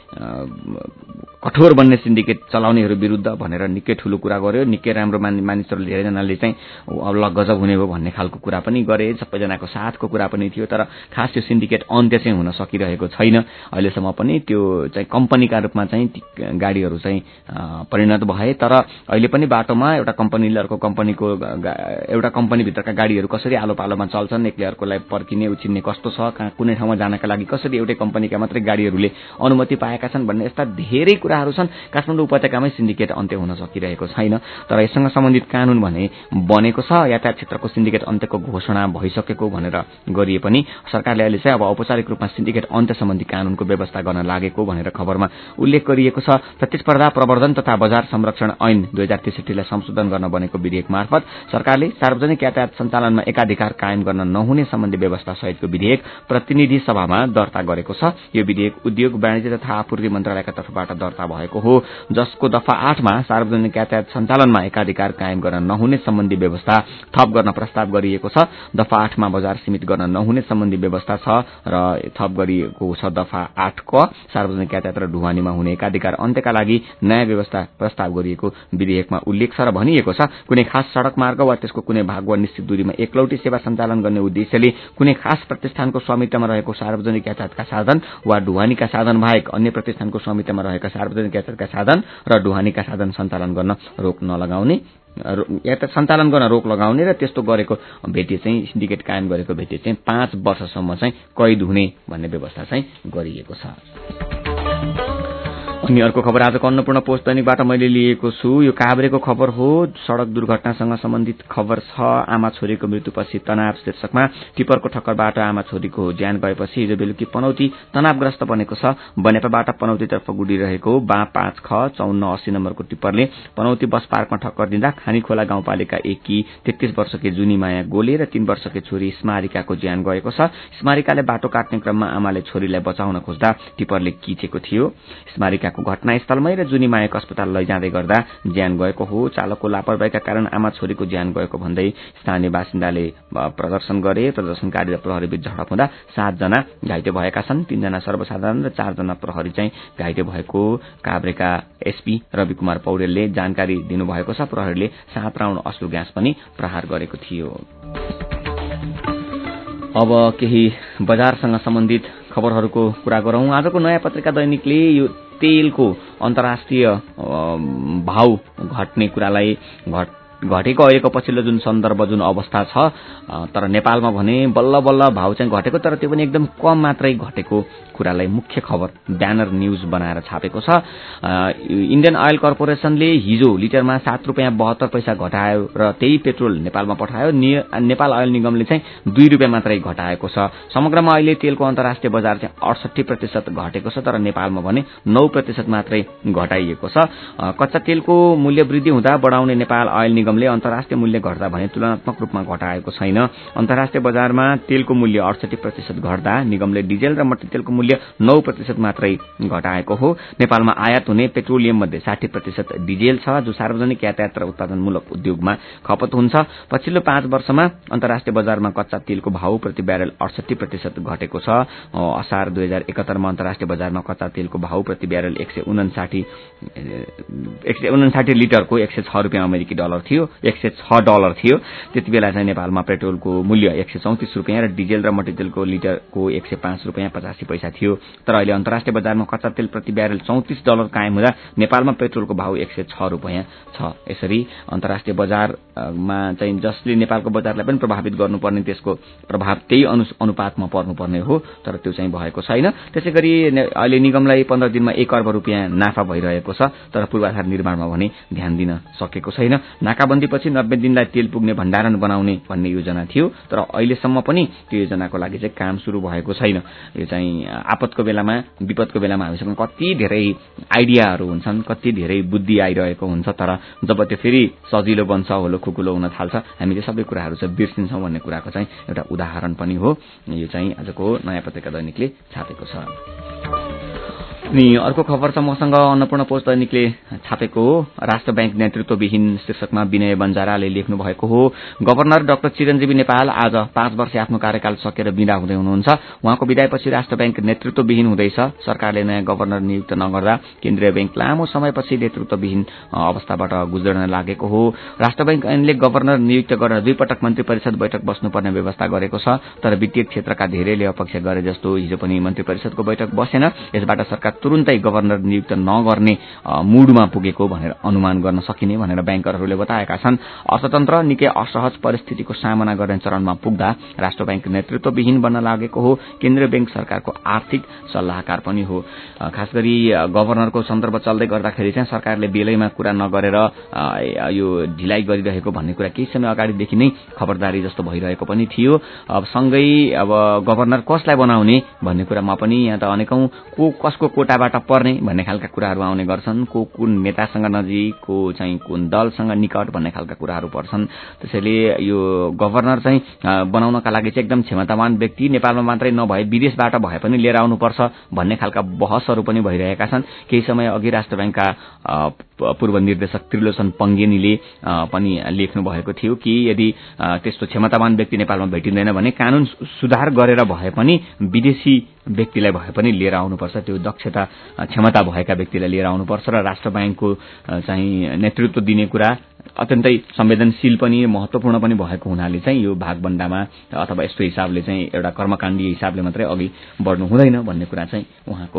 कठोर बन्ने सिन्डिकेट चलाउनेहरू विरुद्ध भनेर निकै ठूलो कुरा गर्यो। निकै राम्रो मानिसहरूले धेरैजनाले चाहिँ अब ल गजब हुने हो भन्ने खालको कुरा पनि गरे। सबैजनाको साथको कुरा पनि थियो। तर खास यो सिन्डिकेट अन्त्य चाहिँ हुन सकिरहेको छैन। अहिलेसम्म पनि त्यो चाहिँ कम्पनीका रूपमा चाहिँ गाडीहरू चाहिँ परिणत भए। तर अहिले पनि बाटोमा एउटा कम्पनीले अर्को कम्पनीको एउटा कम्पनीभित्रका गाडीहरू कसरी आलो पालोमा चल्छन्, एक्लै अर्कोलाई पर्किने उछिन्ने कस्तो छ, कहाँ कुनै ठाउँमा जानका लागि कसरी एउटै कम्पनीका मात्रै गाडीहरूले अनुमति पाएका छन् भन्ने यस्ता धेरै कुराहरू छन्। काठमाडौँ उपत्यकामै सिन्डिकेट अन्त्य हुन सकिरहेको छैन। तर यससँग सम्बन्धित कानून भने बनेको छ। यातायात क्षेत्रको सिन्डिकेट अन्त्यको घोषणा भइसकेको भनेर गरिए पनि सरकारले अहिले चाहिँ अब औपचारिक रूपमा सिन्डिकेट अन्त्य सम्बन्धी कानूनको व्यवस्था गर्न लागेको भनेर खबरमा उल्लेख गरिएको छ। प्रतिस्पर्धा प्रवर्धन तथा बजार संरक्षण ऐन दुई हजार त्रिसठीलाई संशोधन गर्न बनेको विधेयक मार्फत सरकारले सार्वजनिक यातायात सञ्चालनमा एकाधिकार कायम गर्न नहुने सम्बन्धी व्यवस्था सहितको विधेयक प्रतिनिधि सभामा दर्ता गरेको छ। यो विधेयक उद्योग वाणिज्य तथा आपूर्ति मन्त्रालयका तर्फबाट दर्ता भएको हो, जसको दफा आठमा सार्वजनिक यातायात सञ्चालनमा एकाधिकार कायम गर्न नहुने सम्बन्धी व्यवस्था थप गर्न प्रस्ताव गरिएको छ। दफा आठमा बजार सीमित गर्न नहुने सम्बन्धी व्यवस्था छ र थप गरिएको छ दफा आठ क सार्वजनिक यातायात र ढुवानीमा हुने एकाधिकार अन्त्यका लागि नयाँ व्यवस्था प्रस्ताव गरिएको विधेयकमा उल्लेख छ र भनिएको छ कुनै खास सड़क मार्ग वा त्यसको कुनै भाग वा निश्चित दूरीमा एकलौटी सेवा सञ्चालन गर्ने उद्देश्यले कुनै खास प्रतिष्ठानको स्वामित्वमा रहेको सार्वजनिक यातायातका साधन वा ढुवानीका साधन बाहेक अन्य प्रतिष्ठानको स्वामित्वमा रहेका सार्वजनिक यातायातका साधन र ढुवानीका साधन सञ्चालन गर्न रोक नलगाउने यातायात सञ्चालन गर्न रोक लगाउने र त्यस्तो गरेको भेटे चाहिँ सिन्डिकेट कायम गरेको भेटे चाहिँ पाँच वर्षसम्म चाहिँ कैद हुने भन्ने व्यवस्था चाहिँ गरिएको छ। अनि अर्को खबर आजको अन्नपूर्ण पोस्ट दैनिकबाट मैले लिएको छु। यो काभ्रेको खबर हो। सड़क दुर्घटनासँग सम्बन्धित खबर छ। आमा छोरीको मृत्युपछि तनाव शीर्षकमा टिपरको ठक्करबाट आमा छोरीको ज्यान गएपछि हिजो बेलुकी पनौती तनावग्रस्त बनेको छ। बनेपाबाट पनौतीतर्फ गुडिरहेको बा पाँच ख चौन्न अस्सी नम्बरको टिप्परले पनौती बस पार्कमा ठक्कर दिँदा खानीखोला गाउँपालिका एककी तेत्तीस वर्षकी जुनी माया गोले र तीन वर्षकी छोरी स्मारिकाको ज्यान गएको छ। स्मारिकाले बाटो काट्ने क्रममा आमाले छोरीलाई बचाउन खोज्दा टिप्परले किचेको थियो। स्मारिका घटनास्थलमै र जुनी मायाको अस्पताल लैजाँदै गर्दा ज्यान गएको हो। चालकको लापरवाहीका कारण आमा छोरीको ज्यान गएको भन्दै स्थानीय बासिन्दाले प्रदर्शन गरे। प्रदर्शनकारी र प्रहरीबीच झडप हुँदा सातजना घाइते भएका छन्। तीनजना सर्वसाधारण र चारजना प्रहरी चाहिँ घाइते भएको काभ्रेका एसपी रवि कुमार पौडेलले जानकारी दिनुभएको छ। प्रहरीले सात राउण्ड अश्रु ग्यास पनि प्रहार गरेको थियो। अब केही बजारसँग सम्बन्धित खबरहरूको कुरा गरौं। आजको नयाँ पत्रिका दैनिकले यो तेलको अन्तर्राष्ट्रिय भाव घट्ने कुरालाई घट घटेको अहिलेको पछिल्लो जुन सन्दर्भ जुन अवस्था छ, तर नेपालमा भने बल्ल बल्ल भाव चाहिँ घटेको, तर त्यो पनि एकदम कम मात्रै घटेको कुरालाई मुख्य खबर ब्यानर न्यूज बनाएर छापेको छ। इन्डियन ऑयल कर्पोरेसनले हिजो लिटरमा सात रुपियाँ बहत्तर पैसा घटायो र त्यही पेट्रोल नेपालमा पठायो। नेपाल ऑयल निगमले चाहिँ दुई रुपियाँ मात्रै घटाएको छ। समग्रमा अहिले तेलको अन्तर्राष्ट्रिय बजार चाहिँ अडसठी प्रतिशत घटेको छ, तर नेपालमा भने नौ प्रतिशत मात्रै घटाइएको छ। कच्चा तेलको मूल्य वृद्धि हुँदा बढाउने नेपाल ऑयल निगम निगमले अन्तर्राष्ट्रिय मूल्य घट्दा भने तुलनात्मक रूपमा घटाएको छैन। अन्तर्राष्ट्रिय बजारमा तेलको मूल्य अडसठी प्रतिशत घट्दा निगमले डिजेल र मट्टीतेलको मूल्य नौ प्रतिशत मात्रै घटाएको हो। नेपालमा आयात हुने पेट्रोलियम मध्ये साठी प्रतिशत डिजेल छ, जो सार्वजनिक यातायात र उत्पादनमूलक उद्योगमा खपत हुन्छ। पछिल्लो पाँच वर्षमा अन्तर्राष्ट्रिय बजारमा कच्चा तेलको भाव प्रति ब्यारेल अडसठी प्रतिशत घटेको छ। असार दुई हजार एकहत्तरमा अन्तर्राष्ट्रिय बजारमा कच्चा तेलको भाव प्रति ब्यारेल एक सय उनासाठी एक सय उनासाठी लिटरको एक सय छ रुपियाँ अमेरिकी डलर थियो एक सय छ डलर थियो। त्यति बेला चाहिँ नेपालमा पेट्रोलको मूल्य एक सय चौतिस रुपियाँ र डिजेल र मट्टीतेलको लिटरको एक सय पाँच रुपियाँ पचासी पैसा थियो। तर अहिले अन्तर्राष्ट्रिय बजारमा कच्चा तेल प्रति ब्यारेल चौतिस डलर कायम हुँदा नेपालमा पेट्रोलको भाव एक सय छ रुपियाँ छ। यसरी अन्तर्राष्ट्रिय बजारमा चाहिँ जसले नेपालको बजारलाई पनि प्रभावित गर्नुपर्ने त्यसको प्रभाव त्यही अनुपातमा पर्नुपर्ने हो, तर त्यो चाहिँ भएको छैन। त्यसै गरी अहिले निगमलाई पन्ध्र दिनमा एक अर्ब रुपियाँ नाफा भइरहेको छ, तर पूर्वाधार निर्माणमा भने ध्यान दिन सकेको छैन। नाकाबन्दीपछि नब्बे दिनलाई तेल पुग्ने भण्डारण बनाउने भन्ने योजना थियो, तर अहिलेसम्म पनि त्यो योजनाको लागि चाहिँ काम सुरु भएको छैन। यो चाहिँ आपतको बेलामा विपदको बेलामा हामीसँग कति धेरै आइडियाहरू हुन्छन्, कति धेरै बुद्धि आइरहेको हुन्छ, तर जब त्यो फेरि सजिलो बन्छ, होलो खुकुलो हुन थाल्छ, हामीले सबै कुराहरू चाहिँ बिर्सिन्छौँ भन्ने कुराको चाहिँ एउटा उदाहरण पनि हो। यो चाहिँ आजको नयाँ पत्रिका दैनिकले छापेको छ। अनि अर्को खबर छ मसँग अन्नपूर्ण पोस्ट दैनिकले छापेको हो। राष्ट्र बैंक नेतृत्वविहीन शीर्षकमा विनय बन्जाराले लेख्नु भएको हो। गभर्नर डाक्टर चिरञ्जीवी नेपाल आज पाँच वर्ष आफ्नो कार्यकाल सकेर बिदा हुँदै हुनुहुन्छ। उहाँको विदायपछि राष्ट्र बैंक नेतृत्वविहीन हुँदैछ। सरकारले नयाँ गभर्नर नियुक्त नगर्दा केन्द्रीय बैंक लामो समयपछि नेतृत्वविहीन अवस्थाबाट गुज्रन लागेको हो। राष्ट्र बैंक ऐनले गभर्नर नियुक्त गरेर दुई पटक मन्त्री परिषद बैठक बस्नुपर्ने व्यवस्था गरेको छ, तर वित्तीय क्षेत्रका धेरैले अपेक्षा गरे जस्तो हिजो पनि मन्त्री परिषदको बैठक बसेन। यसबाट सरकार तुरुन्तै गभर्नर नियुक्त नगर्ने मुडमा पुगेको भनेर अनुमान गर्न सकिने भनेर ब्याङ्करहरूले बताएका छन्। अर्थतन्त्र निकै असहज परिस्थितिको सामना गर्ने चरणमा पुग्दा राष्ट्र बैंक नेतृत्वविहीन बन्न लागेको हो। केन्द्रीय बैंक सरकारको आर्थिक सल्लाहकार पनि हो। खास गरी गभर्नरको सन्दर्भ चल्दै गर्दाखेरि चाहिँ सरकारले बेलैमा कुरा नगरेर यो ढिलाइ गरिरहेको भन्ने कुरा केही समय अगाडिदेखि नै खबरदारी जस्तो भइरहेको पनि थियो। अब सँगै अब गभर्नर कसलाई बनाउने भन्ने कुरामा पनि यहाँ त अनेकौं को कसको कोटाबाट पर्ने भन्ने खालका कुराहरू आउने गर्छन्। को कुन नेतासँग नजिक, को चाहिँ कुन दलसँग निकट भन्ने खालका कुराहरू पर्छन्। त्यसैले यो गभर्नर चाहिँ बनाउनका लागि चाहिँ एकदम क्षमतावान व्यक्ति नेपालमा मात्रै नभए विदेशबाट भए पनि लिएर आउनुपर्छ भन्ने खालका बहसहरू पनि भइरहेका छन्। केही समय अघि राष्ट्र बैंकका पूर्व निर्देशक त्रिलोचन पङ्गेनीले पनि लेख्नु भएको थियो कि यदि त्यस्तो क्षमतावान व्यक्ति नेपालमा भेटिँदैन भने कानून सुधार गरेर भए पनि विदेशी व्यक्तिलाई भए पनि लिएर आउनुपर्छ। त्यो दक्षता क्षमता भएका व्यक्तिलाई लिएर आउनुपर्छ र राष्ट्र बैंकको चाहिँ नेतृत्व दिने कुरा अत्यन्तै संवेदनशील पनि महत्वपूर्ण पनि भएको हुनाले चाहिँ यो भागबण्डामा अथवा यस्तो हिसाबले चाहिँ एउटा कर्मकाण्डीय हिसाबले मात्रै अघि बढ्नु हुँदैन भन्ने कुरा चाहिँ उहाँको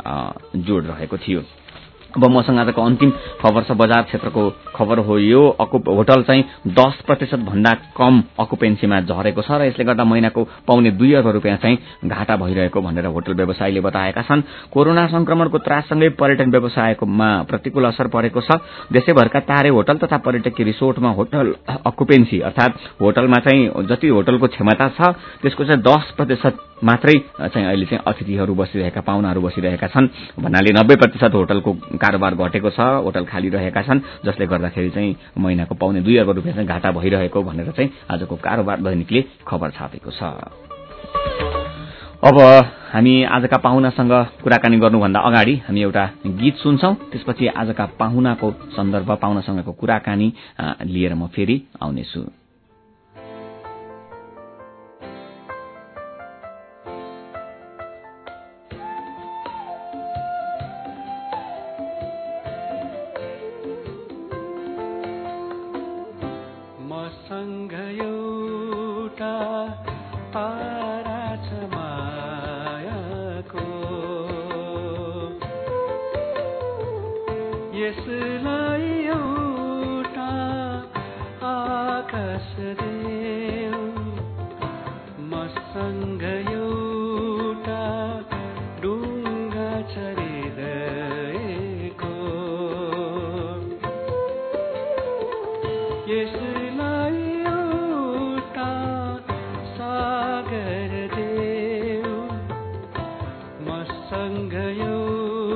जोड रहेको थियो। अब मसँग आजको अन्तिम खबर छ बजार क्षेत्रको खबर हो। यो होटल चाहिँ दस प्रतिशत भन्दा कम अकुपेन्सीमा झरेको छ र यसले गर्दा महिनाको पाउने दुई अर्ब रुपियाँ चाहिँ घाटा भइरहेको भनेर होटल व्यवसायीले बताएका छन्। कोरोना संक्रमणको त्राससँगै पर्यटन व्यवसायमा प्रतिकूल असर परेको छ। देशैभरका तारे होटल तथा पर्यटकीय रिसोर्टमा होटल अकुपेन्सी अर्थात होटलमा चाहिँ जति होटलको क्षमता छ त्यसको चाहिँ दस प्रतिशत मात्रै चाहिँ अहिले चाहिँ अतिथिहरू बसिरहेका पाहुनाहरू बसिरहेका छन् भन्नाले नब्बे प्रतिशत होटलको कारोबार घटेको छ, होटल खाली रहेका छन्, जसले गर्दाखेरि चाहिँ महिनाको पाउने दुई अर्ब रुपियाँ चाहिँ घाटा भइरहेको भनेर चाहिँ आजको कारोबार दैनिकले खबर छापेको छ। अब हामी आजका पाहुनासँग कुराकानी गर्नुभन्दा अगाडि हामी एउटा गीत सुन्छौं, त्यसपछि आजका पाहुनाको सन्दर्भ पाहुनासँगको कुराकानी लिएर म फेरि आउनेछु।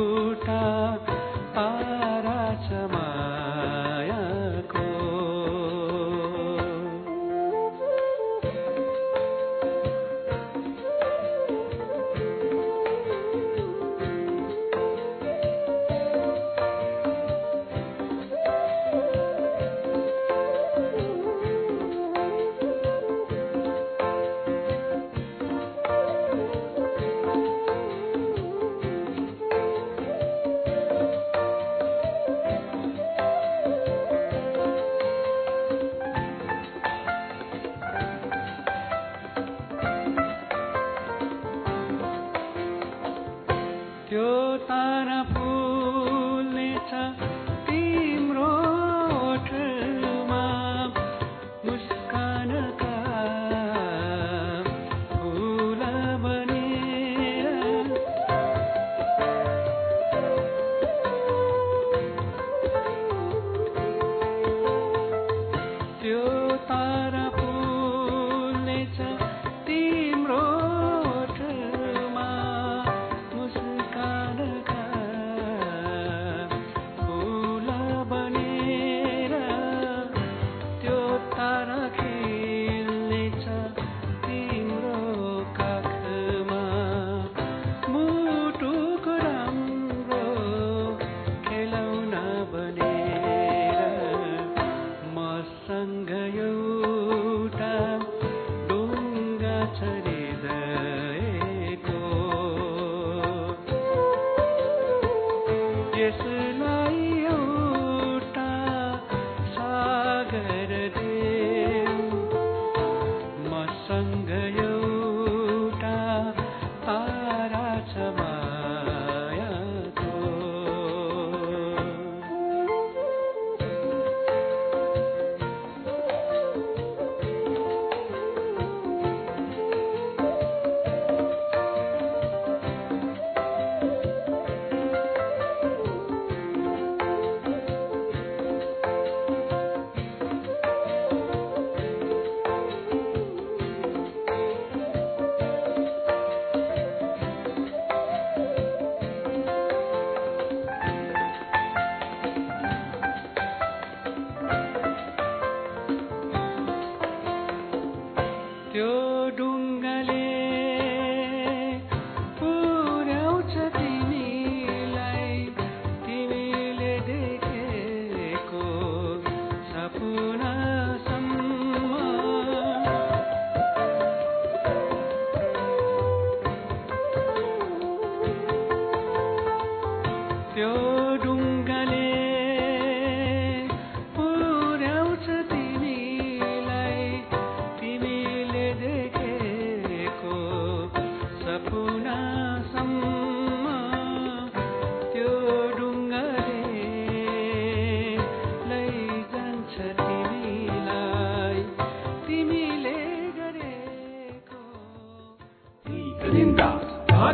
तारा छ मायाको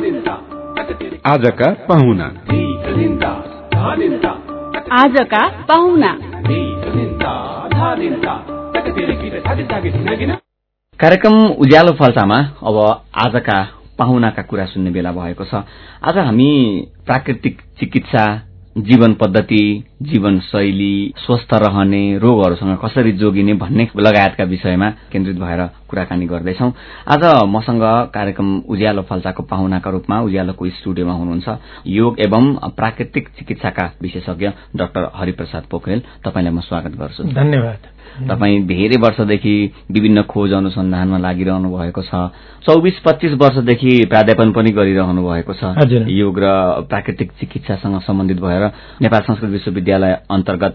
आजका पाहुना आजका पाहुना कार्यक्रम उज्यालो फल्सामा अब आजका पाहुनाका कुरा सुन्ने बेला भएको छ। आज हामी प्राकृतिक चिकित्सा, जीवन पद्धति, जीवन शैली, स्वस्थ रहने, रोगहरूसँग कसरी जोगिने भन्ने लगायतका विषयमा केन्द्रित भएर कुराकानी गर्दैछौं। आज मसँग कार्यक्रम उज्यालो फल्साको पाहुनाका रूपमा उज्यालोको स्टुडियोमा हुनुहुन्छ योग एवं प्राकृतिक चिकित्साका विशेषज्ञ डाक्टर हरिप्रसाद पोखरेल। तपाईलाई म स्वागत गर्छु। धन्यवाद। तपाईँ धेरै वर्षदेखि विभिन्न खोज अनुसन्धानमा लागिरहनु भएको छ। चौबिस पच्चीस वर्षदेखि प्राध्यापन पनि गरिरहनु भएको छ योग र प्राकृतिक चिकित्सासँग सम्बन्धित भएर नेपाल संस्कृत विश्वविद्यालय अन्तर्गत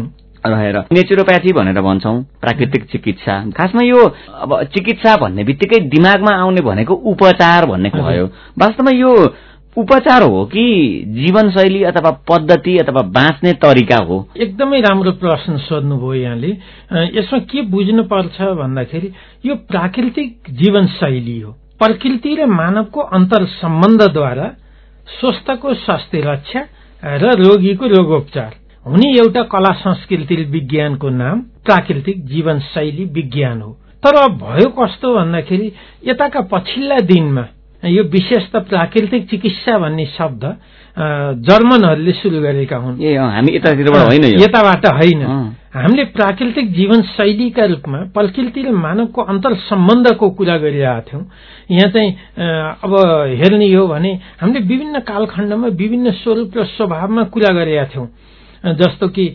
रहेर नेचुरोप्याथी भनेर भन्छौं, प्राकृतिक चिकित्सा। खासमा यो अब चिकित्सा भन्ने बित्तिकै दिमागमा आउने भनेको उपचार भन्ने भयो। वास्तवमा यो उपचार हो कि जीवनशैली अथवा पद्धति अथवा बाँच्ने तरिका हो? एकदमै राम्रो प्रश्न सोध्नुभयो यहाँले। यसमा के बुझ्नुपर्छ भन्दाखेरि यो प्राकृतिक जीवनशैली हो। प्रकृति र मानवको अन्तर सम्बन्धद्वारा स्वस्थको स्वास्थ्य रक्षा र रोगीको रोगोपचार हुने एउटा कला संस्कृति विज्ञानको नाम प्राकृतिक जीवनशैली विज्ञान हो। तर भयो कस्तो भन्दाखेरि यताका पछिल्ला दिनमा यो विशेष त प्राकृतिक चिकित्सा भन्ने शब्द जर्मनहरूले सुरु गरेका हुन्। ए हामी यतातिरबाट होइन, यताबाट होइन। हामीले प्राकृतिक जीवनशैलीका रूपमा प्रकृति र मानवको अन्तर सम्बन्धको कुरा गरिरहेका थियौं। यहाँ चाहिँ अब हेर्ने हो भने हामीले विभिन्न कालखण्डमा विभिन्न स्वरूप र स्वभावमा कुरा गरेका थियौं। जस्तो कि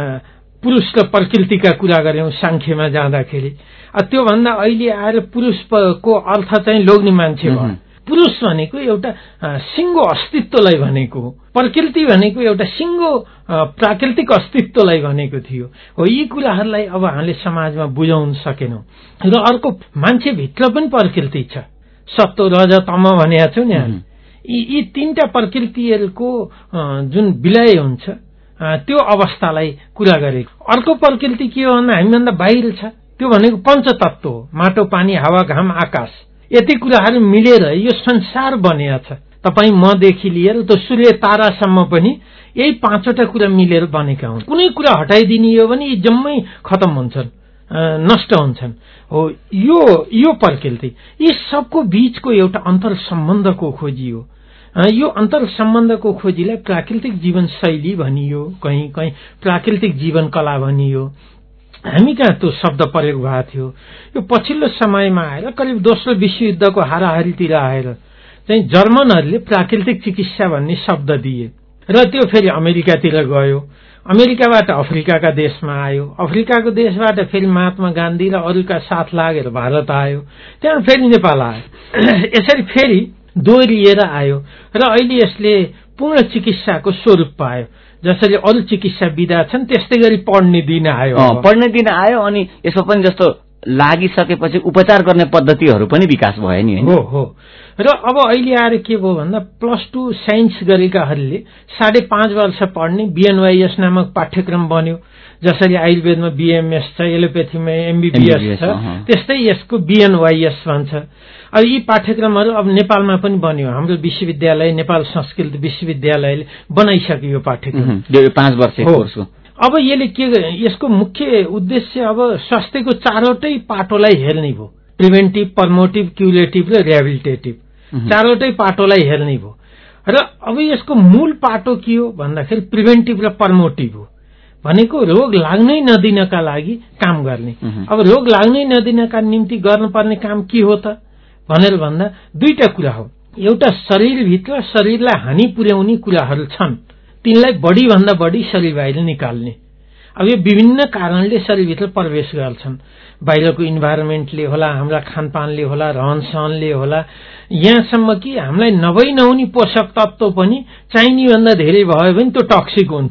पुरुष र प्रकृतिका कुरा गर्यौं सांख्यमा जाँदाखेरि। त्योभन्दा अहिले आएर पुरुषको अर्थ चाहिँ लोग्ने मान्छे भयो। पुरुष भनेको एउटा सिंगो अस्तित्वलाई भनेको हो, प्रकृति भनेको एउटा सिंगो प्राकृतिक अस्तित्वलाई भनेको थियो हो। यी कुराहरूलाई अब हामीले समाजमा बुझाउन सकेनौं। र अर्को मान्छे भित्र पनि प्रकृति छ, सत्व रज तम भनेका छौं नि हामी। यी तीनटा प्रकृतिहरूको जुन विलय हुन्छ त्यो अवस्थालाई कुरा गरेको। अर्को प्रकृति के हो भन्दा हामीभन्दा बाहिर छ, त्यो भनेको पञ्चतत्व हो, माटो पानी हावा घाम आकाश। यति कुराहरू मिलेर यो संसार बनेको छ। तपाई मदेखि लिएर त सूर्य तारासम्म पनि यही पाँचवटा कुरा मिलेर बनेका हुन्। कुनै कुरा हटाइदिने हो भने यी जम्मै खतम हुन्छन्, नष्ट हुन्छन् हो। यो यो प्रकृति यी सबको बीचको एउटा अन्तर सम्बन्धको खोजी हो। यो अन्तर सम्बन्धको खोजीलाई प्राकृतिक जीवनशैली भनियो, कहीँ कहीँ प्राकृतिक जीवन कला भनियो। हामी कहाँ त्यो शब्द प्रयोग भएको थियो। यो पछिल्लो समयमा आएर करिब दोस्रो विश्वयुद्धको हाराहारीतिर आएर चाहिँ जर्मनहरूले प्राकृतिक चिकित्सा भन्ने शब्द दिए र त्यो फेरि अमेरिकातिर गयो। अमेरिकाबाट अफ्रिकाका देशमा आयो, अफ्रिकाको देशबाट फेरि महात्मा गान्धी र अरूका साथ लागेर भारत आयो, त्यहाँ फेरि नेपाल आयो। यसरी फेरि दोहोरिएर आयो र अहिले यसले पूर्ण चिकित्साको स्वरूप पायो। जसरी अरू चिकित्सा विधा छन् त्यस्तै गरी पढ्ने दिन आयो, पढ्ने दिन आयो। अनि यसो पनि जस्तो लागिसकेपछि उपचार गर्ने पद्धतिहरू पनि विकास भयो नि। हो हो। र अब अहिले आएर के भयो भन्दा प्लस टू साइन्स गरेकाहरूले साढे पाँच वर्ष पढ्ने बीएनवाईएस नामक पाठ्यक्रम बन्यो। जसरी आयुर्वेदमा बीएमएस छ, एलोपेथीमा एमबीबीएस छ, त्यस्तै यसको बीएनवाईएस भन्छ। अब यी पाठ्यक्रमहरू अब नेपालमा पनि बन्यो। हाम्रो विश्वविद्यालय नेपाल संस्कृत विश्वविद्यालयले बनाइसक्यो यो पाठ्यक्रम, पाँच वर्ष कोर्सको। अब यसले के, यसको मुख्य उद्देश्य अब स्वास्थ्यको चारवटै पाटोलाई हेर्ने भयो। प्रिभेन्टिभ, प्रमोटिभ, क्युरेटिभ र रिहेबिलिटेटिभ, चारवटै पाटोलाई हेर्ने भयो। र अब यसको मूल पाटो के हो भन्दाखेरि प्रिभेन्टिभ र प्रमोटिभ हो। भनेको रोग लाग्नै नदिनका लागि काम गर्ने। अब रोग लाग्नै नदिनका निम्ति गर्नुपर्ने काम के हो त भनेर भन्दा दुईटा कुरा हो। एउटा शरीरभित्र शरीरलाई हानि पुर्याउने कुराहरू छन्, तिनलाई बढी भन्दा बढी शरीर बाहिर निकाल्ने। अब यो विभिन्न कारणले शरीरभित्र प्रवेश गर्छन्। बाहिरको इन्भाइरोमेन्टले होला, हाम्रा खानपानले होला, रहन सहनले होला, यहाँसम्म कि हामीलाई नभई नहुने पोषक तत्व पनि चाहिने भन्दा धेरै भयो भने त्यो टक्सिक हुन्छ,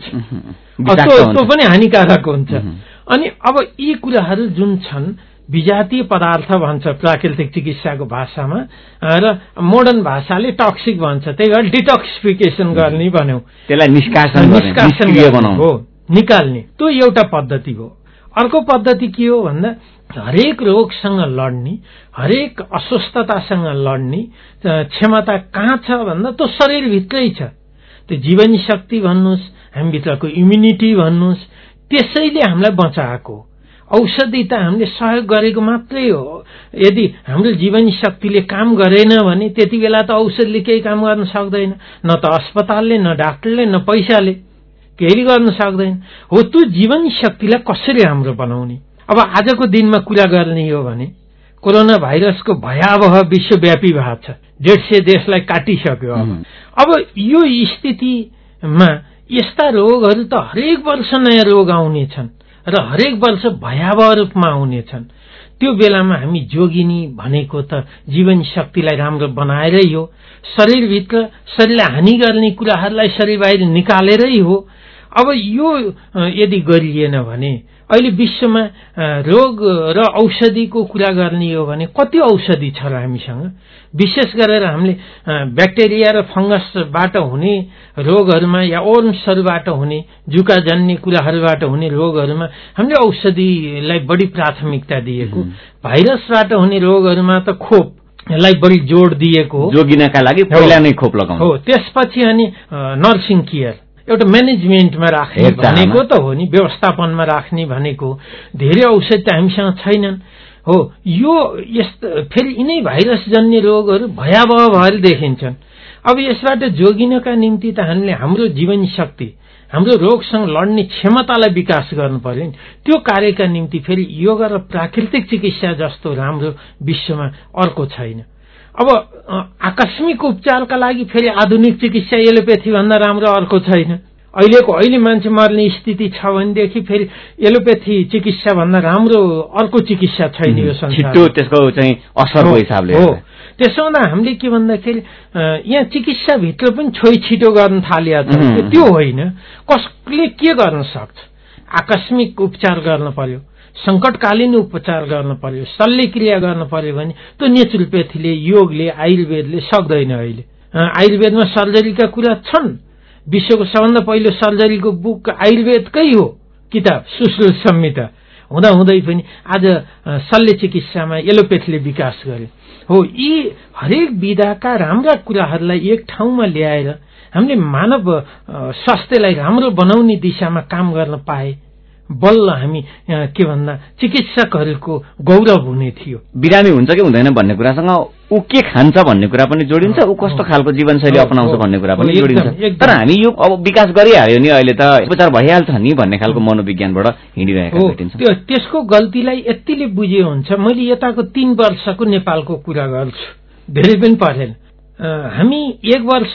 त्यो पनि हानिकारक हुन्छ। अनि अब यी कुराहरू जुन छन् विजातीय पदार्थ भन्छ प्राकृतिक चिकित्साको भाषामा, र मोडर्न भाषाले टक्सिक भन्छ। त्यही भएर डिटक्सिफिकेसन गर्ने भन्यौं, त्यसलाई निष्कासन निष्कासन हो, निकाल्ने। त्यो एउटा पद्धति हो। अर्को पद्धति के हो भन्दा हरेक रोगसँग लड्ने, हरेक अस्वस्थतासँग लड्ने क्षमता कहाँ छ भन्दा त्यो शरीरभित्रै छ। त्यो जीवन शक्ति भन्नुहोस्, हामीभित्रको इम्युनिटी भन्नुहोस्, त्यसैले हामीलाई बचाएको। औषधि त हामीले सहयोग गरेको मात्रै हो। यदि हाम्रो जीवन शक्तिले काम गरेन भने त्यति बेला त औषधिले केही काम गर्न सक्दैन, न त अस्पतालले, न डाक्टरले, न पैसाले केही गर्न सक्दैन। हो त्यो जीवन शक्तिलाई कसरी राम्रो बनाउने? अब आजको दिनमा कुरा गर्ने हो भने कोरोना भाइरसको भयावह विश्वव्यापी भएको छ, डेढ सय देशलाई काटिसक्यो। अब अब यो स्थितिमा यस्ता रोगहरू त हरेक वर्ष नयाँ रोग आउनेछन् र हरेक वर्ष भयावह रूपमा आउनेछन्। त्यो बेलामा हामी जोगिनी भनेको त जीवन शक्तिलाई राम्रो बनाएरै हो, शरीरभित्र शरीरलाई हानि गर्ने कुराहरूलाई शरीर बाहिर निकालेरै हो। अब यो यदि गरिएन भने अहिले विश्वमा रोग र औषधिको कुरा गर्ने हो भने कति औषधि छ र हामीसँग? विशेष गरेर हामीले ब्याक्टेरिया र फंगसबाट हुने रोगहरूमा या ओर्म्सहरूबाट हुने जुकाजन्य कुराहरूबाट हुने रोगहरूमा हामीले औषधिलाई बढी प्राथमिकता दिएको, भाइरसबाट हुने रोगहरूमा त खोपलाई बढी जोड दिएको हो, जोगिनका लागि पहिला नै खोप लगाउनु हो। त्यसपछि अनि नर्सिङ केयर, एउटा म्यानेजमेन्टमा राख्ने भनेको त हो नि, व्यवस्थापनमा राख्ने भनेको। धेरै औषधि त हामीसँग छैनन् हो। यो यस्तो फेरि यिनै भाइरसजन्य रोगहरू भयावह भएर देखिन्छन्। अब यसबाट जोगिनका निम्ति त हामीले हाम्रो जीवन शक्ति, हाम्रो रोगसँग लड्ने क्षमतालाई विकास गर्नु पर्यो नि। त्यो कार्यका निम्ति फेरि योग र प्राकृतिक चिकित्सा जस्तो राम्रो विश्वमा अर्को छैन। अब आकस्मिक उपचारका लागि फेरि आधुनिक चिकित्सा एलोपेथी भन्दा राम्रो अर्को छैन। अहिलेको अहिले मान्छे मर्ने स्थिति छ भनेदेखि फेरि एलोपेथी चिकित्सा भन्दा राम्रो अर्को चिकित्सा छैन यो संसारमा। छिटो त्यसको चाहिँ असरको हिसाबले हो। त्यसो हुँदा हामीले के भन्दाखेरि यहाँ चिकित्सा भित्र पनि छोइ छिटो गर्न थालिया छ, त्यो होइन। कसले के गर्न सक्छ? आकस्मिक उपचार गर्न पर्यो, संकटकालीन उपचार गर्न पर्यो, शल्यक्रिया गर्न पर्यो भने त्यो नेचुरोपेथीले, योगले, आयुर्वेदले सक्दैन। अहिले आयुर्वेदमा सर्जरीका कुरा छन्। विश्वको सबभन्दा पहिलो सर्जरीको बुक आयुर्वेदकै हो, किताब सुश्रुत संहिता हुँदा हुँदै पनि आज शल्य चिकित्सामा एलोपेथीले विकास गर्यो हो। यी हरेक विधाका राम्रा कुराहरूलाई एक ठाउँमा ल्याएर हामीले मानव स्वास्थ्यलाई राम्रो बनाउने दिशामा काम गर्न पाए बल्ल हामी के भन्दा चिकित्सकहरूको गौरव हुने थियो। बिरामी हुन्छ कि हुँदैन भन्ने कुरासँग ऊ के खान्छ भन्ने कुरा पनि जोडिन्छ, ऊ कस्तो खालको जीवनशैली अपनाउँछ भन्ने कुरा पनि जोडिन्छ। तर हामी यो अब विकास गरिहाल्यो नि, अहिले त उपचार भइहाल्छ नि भन्ने खालको मनोविज्ञानबाट हिँडिरहेका भेटिन्छ। त्यसको गल्तीलाई यतिले बुझे हुन्छ। मैले यताको तीन वर्षको नेपालको कुरा गर्छु, धेरै पनि परेन। हामी एक वर्ष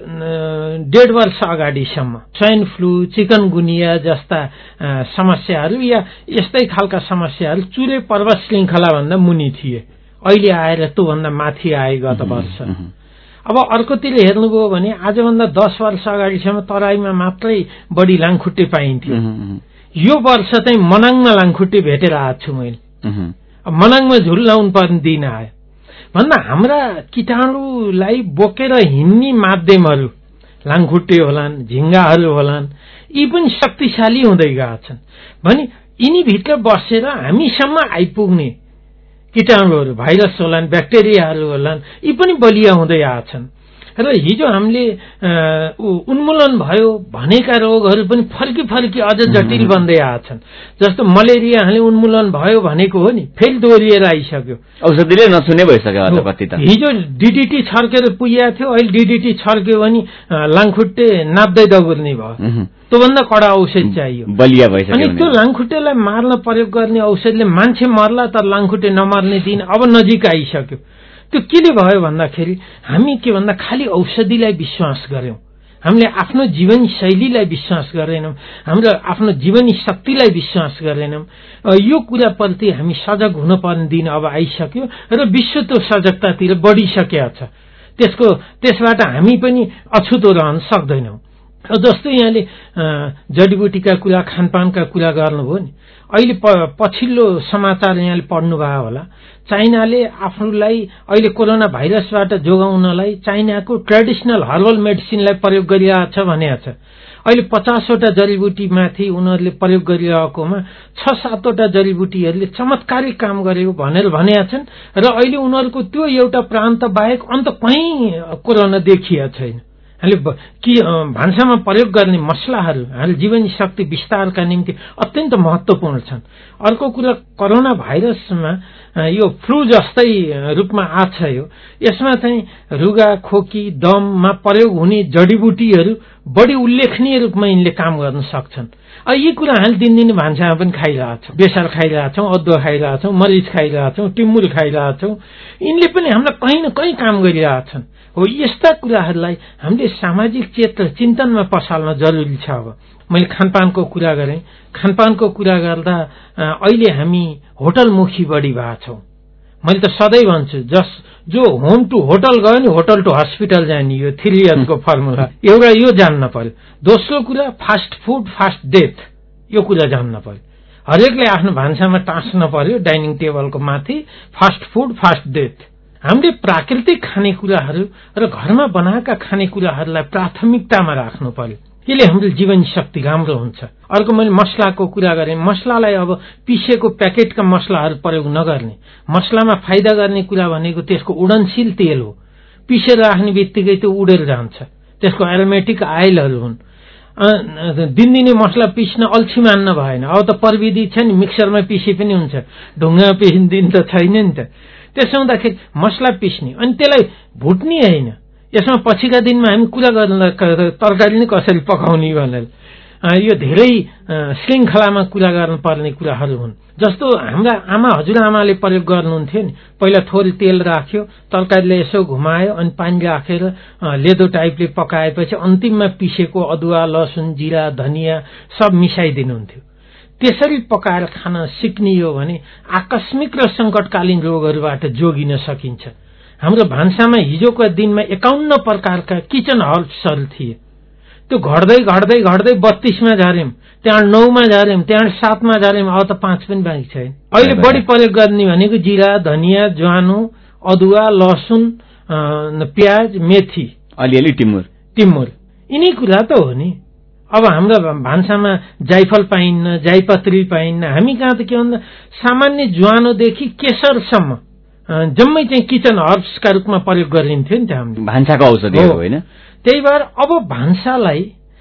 डेढ वर्ष अगाडिसम्म स्वाइन फ्लू, चिकनगुनिया जस्ता समस्याहरू या यस्तै खालका समस्याहरू चुरे पर्वत श्रृङ्खला भन्दा मुनि थिए। अहिले आएर त्योभन्दा माथि आए गत वर्ष। अब अर्कोतिर हेर्नुभयो भने आजभन्दा दस वर्ष अगाडिसम्म तराईमा मात्रै बढी लाङखुट्टे पाइन्थ्यो। यो वर्ष चाहिँ मनाङमा लाङखुट्टे भेटेर आएको छु मैले। मनाङमा झुल्लाउनु पर्ने दिन आयो भन्दा हाम्रा कीटाणुलाई बोकेर हिँड्ने माध्यमहरू लाङखुट्टे होलान्, झिङ्गाहरू होलान्, यी पनि शक्तिशाली हुँदै गएका छन् भने यिनीभित्र बसेर हामीसम्म आइपुग्ने कीटाणुहरू, भाइरस होलान्, ब्याक्टेरियाहरू होलान्, यी पनि बलिया हुँदै आएछन्। र हिजो हामीले उन्मूलन भयो भनेका रोगहरू पनि फर्की फर्की अझ जटिल बन्दै आएछन्। जस्तो मलेरिया हामीले उन्मूलन भयो भनेको हो नि, फेरि दोहोरिएर आइसक्यो, औषधिले नछुने भइसक्यो कति त। हिजो डीडीटी छर्केर पुगेको थियो, अहिले डीडीटी छर्क्यो भने लाङखुट्टे नाप्दै दगुर्ने भयो। त्योभन्दा कडा औषधि चाहियो, बलिया भइसक्यो। अनि त्यो लाङखुट्टेलाई मार्न प्रयोग गर्ने औषधिले मान्छे मर्ला तर लाङखुट्टे नमर्ने दिन अब नजिक आइसक्यो। त्यो केले भयो भन्दाखेरि हामी के भन्दा खालि औषधिलाई विश्वास गर्यौं, हामीले आफ्नो जीवन शैलीलाई विश्वास गरेनौं, हाम्रो आफ्नो जीवनी शक्तिलाई विश्वास गरेनौं। यो कुराप्रति हामी सजग हुनुपर्ने दिन अब आइसक्यो र विश्व त्यो सजगतातिर बढिसकेको छ। त्यसको त्यसबाट हामी पनि अछुतो रहन सक्दैनौं। जस्तो यहाँले जडीबुटीका कुरा, खानपानका कुरा गर्नुभयो नि, अहिले पछिल्लो समाचार यहाँले पढ्नुभयो होला, चाइनाले आफूलाई अहिले कोरोना भाइरसबाट जोगाउनलाई चाइनाको ट्रेडिसनल हर्बल मेडिसिनलाई प्रयोग गरिरहेको छ भनेको छ। अहिले पचासवटा जडीबुटीमाथि उनीहरूले प्रयोग गरिरहेकोमा छ सातवटा जडीबुटीहरूले चमत्कारिक काम गरेको भनेर भनेका छन् र अहिले उनीहरूको त्यो एउटा प्रान्त बाहेक अन्त कहीँ कोरोना देखिया छैन। हामीले कि भान्सामा प्रयोग गर्ने मसलाहरू हामीले जीवन शक्ति विस्तारका निम्ति अत्यन्त महत्वपूर्ण छन्। अर्को कुरा कोरोना भाइरसमा यो फ्लू जस्तै रूपमा आछ यो यसमा चाहिँ रुगा खोकी दममा प्रयोग हुने जडीबुटीहरू बढी उल्लेखनीय रूपमा यिनले काम गर्न सक्छन्। यी कुरा हामीले दिनदिन भान्सामा पनि खाइरहेछौँ, बेसार खाइरहेछौँ, अदुवा खाइरहेछौँ, मरिच खाइरहेछौँ, टिमुल खाइरहेछौँ। यिनले पनि हामीलाई कहीँ न कहीँ काम गरिरहेछन्। हो यस्ता कुराहरूलाई हामीले सामाजिक चेतना चिन्तनमा पसाल्न जरुरी छ। अब मैले खानपानको कुरा गरेँ, खानपानको कुरा गर्दा अहिले हामी होटलमुखी बढी भएका छौँ। मैले त सधैँ भन्छु जस जो होम टु होटल गयो नि होटल टु हस्पिटल जाने यो थ्री इयर्सको फर्मुला एउटा यो जान्न पर्यो। दोस्रो कुरा फास्ट फुड फास्ट डेथ यो कुरा जान्न पर्यो। हरेकले आफ्नो भान्सामा टाँस्न पर्यो डाइनिङ टेबलको माथि फास्ट फुड फास्ट डेथ। हामीले प्राकृतिक खानेकुराहरू र घरमा बनाएका खानेकुराहरूलाई प्राथमिकतामा राख्नु पर्यो। यसले हाम्रो जीवन शक्ति राम्रो हुन्छ। अर्को मैले मसलाको कुरा गरेँ, मसलालाई अब पिसेको प्याकेटका मसलाहरू प्रयोग नगर्ने। मसलामा फाइदा गर्ने कुरा भनेको त्यसको उडनशील तेल हो। पिसेर राख्ने बित्तिकै त्यो उडेर जान्छ। त्यसको एरोमेटिक आइलहरू हुन्। दिनदिनै मसला पिस्न अल्छी मान्न भएन। अब त प्रविधि छ नि, मिक्सरमा पिसे पनि हुन्छ, ढुङ्गामा पिस्ने दिन त छैन नि त। त्यसो हुँदाखेरि मसला पिस्ने अनि त्यसलाई भुट्ने होइन। यसमा पछिका दिनमा हामी कुरा गर्न तरकारी नै कसरी पकाउने भनेर यो धेरै श्रृङ्खलामा कुरा गर्नुपर्ने कुराहरू हुन्। जस्तो हाम्रा आमा हजुरआमाले प्रयोग गर्नुहुन्थ्यो नि, पहिला थोरै तेल राख्यो, तरकारीलाई यसो घुमायो अनि पानी राखेर लेदो टाइपले पकाएपछि अन्तिममा पिसेको अदुवा लसुन जिरा धनिया सब मिसाइदिनुहुन्थ्यो। त्यसरी पकाएर खान सिक्नियो भने आकस्मिक र संकटकालीन रोगहरूबाट जोगिन सकिन्छ। हाम्रो भान्सामा हिजोको दिनमा एकाउन्न प्रकारका किचन हर्ब्सहरू थिए। त्यो घट्दै घट्दै घट्दै बत्तीसमा झर्यौं, त्यहाँ नौमा झर्यौं, त्यहाँ सातमा झर्यौं, अब त पाँच पनि बाँकी छैन। अहिले बढी प्रयोग गर्ने भनेको जिरा धनिया ज्वानो अदुवा लसुन प्याज मेथी अलिअलि टिमुर टिमुर यिनी कुरा त हो नि। अब हाम्रो भान्सामा जाइफल पाइन्न, जाइपत्री पाइन्न। हामी कहाँ त के भन्दा सामान्य ज्वानोदेखि केसरसम्म जम्मै चाहिँ किचन हर्ब्सका रूपमा प्रयोग गरिन्थ्यो नि त हामीले। भान्साको औषधि हो होइन। त्यही भएर अब भान्सालाई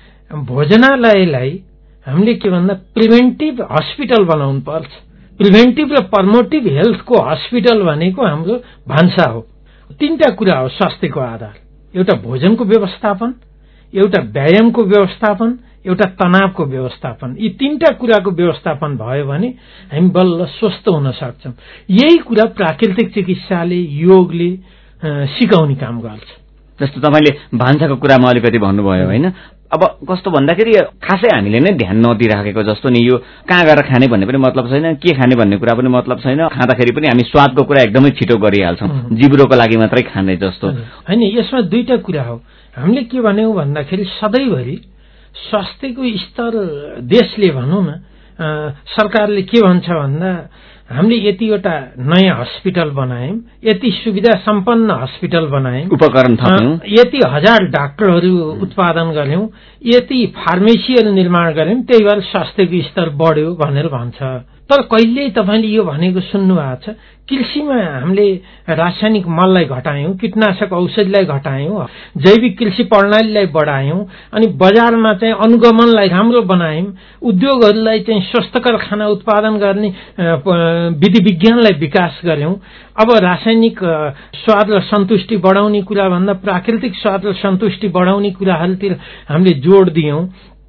भोजनालयलाई हामीले के भन्दा प्रिभेन्टिभ हस्पिटल बनाउनु पर्छ। प्रिभेन्टिभ र प्रमोटिभ हेल्थको हस्पिटल भनेको हाम्रो भान्सा हो। तीनटा कुरा हो स्वास्थ्यको आधार, एउटा भोजनको व्यवस्थापन, एउटा व्यायामको व्यवस्थापन, एउटा तनावको व्यवस्थापन। यी तीनटा कुराको व्यवस्थापन भयो भने हामी बल्ल स्वस्थ हुन सक्छौं। यही कुरा प्राकृतिक चिकित्साले योगले सिकाउने काम गर्छ। जस्तो तपाईले भान्साको कुरामा अलिकति भन्नुभयो होइन। अब कस्तो भन्दाखेरि खासै हामीले नै ध्यान नदिइराखेको जस्तो नि, यो कहाँ गएर खाने भन्ने पनि मतलब छैन, के खाने भन्ने कुरा पनि मतलब छैन। खाँदाखेरि पनि हामी स्वादको कुरा एकदमै छिटो गरिहाल्छौँ, जिब्रोको लागि मात्रै खाने जस्तो होइन। यसमा दुईटा कुरा हो। हामीले के भन्यौं भन्दाखेरि सधैँभरि स्वास्थ्यको स्तर देशले भनौं न सरकारले के भन्छ भन्दा हामीले यतिवटा नयाँ हस्पिटल बनायौं, यति सुविधा सम्पन्न हस्पिटल बनायौं, उपकरण थप्यौं, यति हजार डाक्टरहरू उत्पादन गर्यौं, यति फार्मेसीहरू निर्माण गर्यौं, त्यही भएर स्वास्थ्यको स्तर बढ्यो भनेर भन्छ। तर कहिल्यै तपाईले यो भनेको सुन्नु भएको छ, कृषिमा हामीले रासायनिक मललाई घटायौं, कीटनाशक औषधिलाई घटायौं, जैविक कृषि प्रणालीलाई बढायौं, अनि बजारमा चाहिँ अनुगमनलाई राम्रो बनायौं, उद्योगहरूलाई चाहिँ स्वस्थकर खाना उत्पादन गर्ने विधि विज्ञानलाई विकास गर्यौं। अब रासायनिक स्वाद र सन्तुष्टि बढाउने कुरा भन्दा प्राकृतिक स्वाद र सन्तुष्टि बढाउने कुराहरूतिर हामीले जोड दियौं।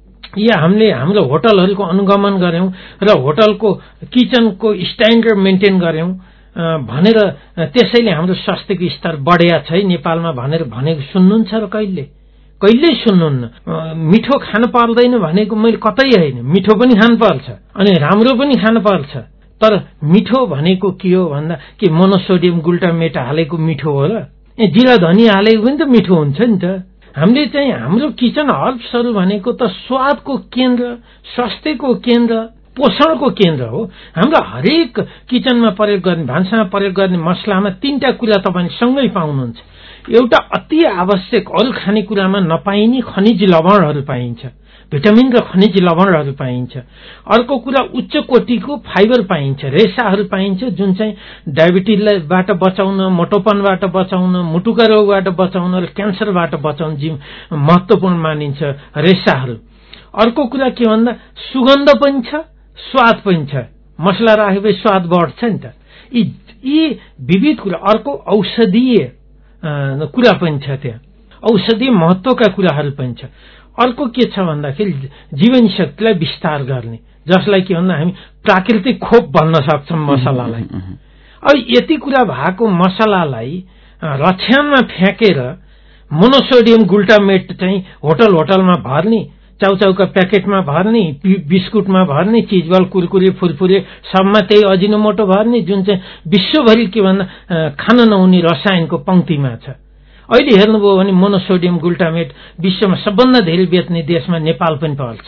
या हामीले हाम्रो होटलहरूको अनुगमन गर्यौं र होटलको किचनको स्ट्यान्डर्ड मेन्टेन गर्यौं भनेर त्यसैले हाम्रो स्वास्थ्यको स्तर बढेको छ नेपालमा भनेर भनेको सुन्नुहुन्छ र कहिले कहिल्यै सुन्नुहुन्न। मिठो खान पर्दैन भनेको मैले कतै होइन, मिठो पनि खान पर्छ अनि राम्रो पनि खान पर्छ। तर मिठो भनेको के हो भन्दा के मोनोसोडियम ग्लुटामेट हालेको मिठो हो र? जिरा धनिया हालेको पनि त मिठो हुन्छ नि त। हामीले चाहिँ हाम्रो किचन हर्ब्सहरू भनेको त स्वादको केन्द्र, स्वास्थ्यको केन्द्र, पोषणको केन्द्र हो। हाम्रो हरेक किचनमा प्रयोग गर्ने भान्सामा प्रयोग गर्ने मसलामा तीनटा कुरा तपाईले सँगै पाउनुहुन्छ। एउटा अति आवश्यक अरू खानेकुरामा नपाइने खनिज लवणहरू पाइन्छ भिटामिन र खनिज लवणहरू पाइन्छ। अर्को कुरा उच्च कोटिको फाइबर पाइन्छ, रेसाहरू पाइन्छ, जुन चाहिँ डायबिटिजबाट बचाउन, मोटोपनबाट बचाउन, मुटुका रोगबाट बचाउन र क्यान्सरबाट बचाउन जी महत्वपूर्ण मानिन्छ रेसाहरू। अर्को कुरा के भन्दा सुगन्ध पनि छ, स्वाद पनि छ। मसला राखेपछि स्वाद बढ्छ नि त। यी यी विविध कुरा। अर्को औषधीय कुरा पनि छ, त्यहाँ औषधीय महत्वका कुराहरू पनि छ। अर्को के छ भन्दाखेरि जीवन शक्तिलाई विस्तार गर्ने, जसलाई के भन्दा हामी प्राकृतिक खोप भन्न सक्छौं मसलालाई। अब यति कुरा भएको मसलालाई रक्षानमा फ्याँकेर मोनोसोडियम ग्लुटामेट चाहिँ होटल होटलमा भर्ने, चाउचाउका प्याकेटमा भर्ने, बिस्कुटमा भर्ने, चिजबल कुरकुरे फुरफुरे सबमा त्यही अजिनोमोटो भर्ने, जुन चाहिँ विश्वभरि के भन्दा खान नहुने रसायनको पंक्तिमा छ। अहिले हेर्नुभयो भने मोनोसोडियम ग्लुटामेट विश्वमा सबभन्दा धेरै बेच्ने देशमा नेपाल पनि पर्छ।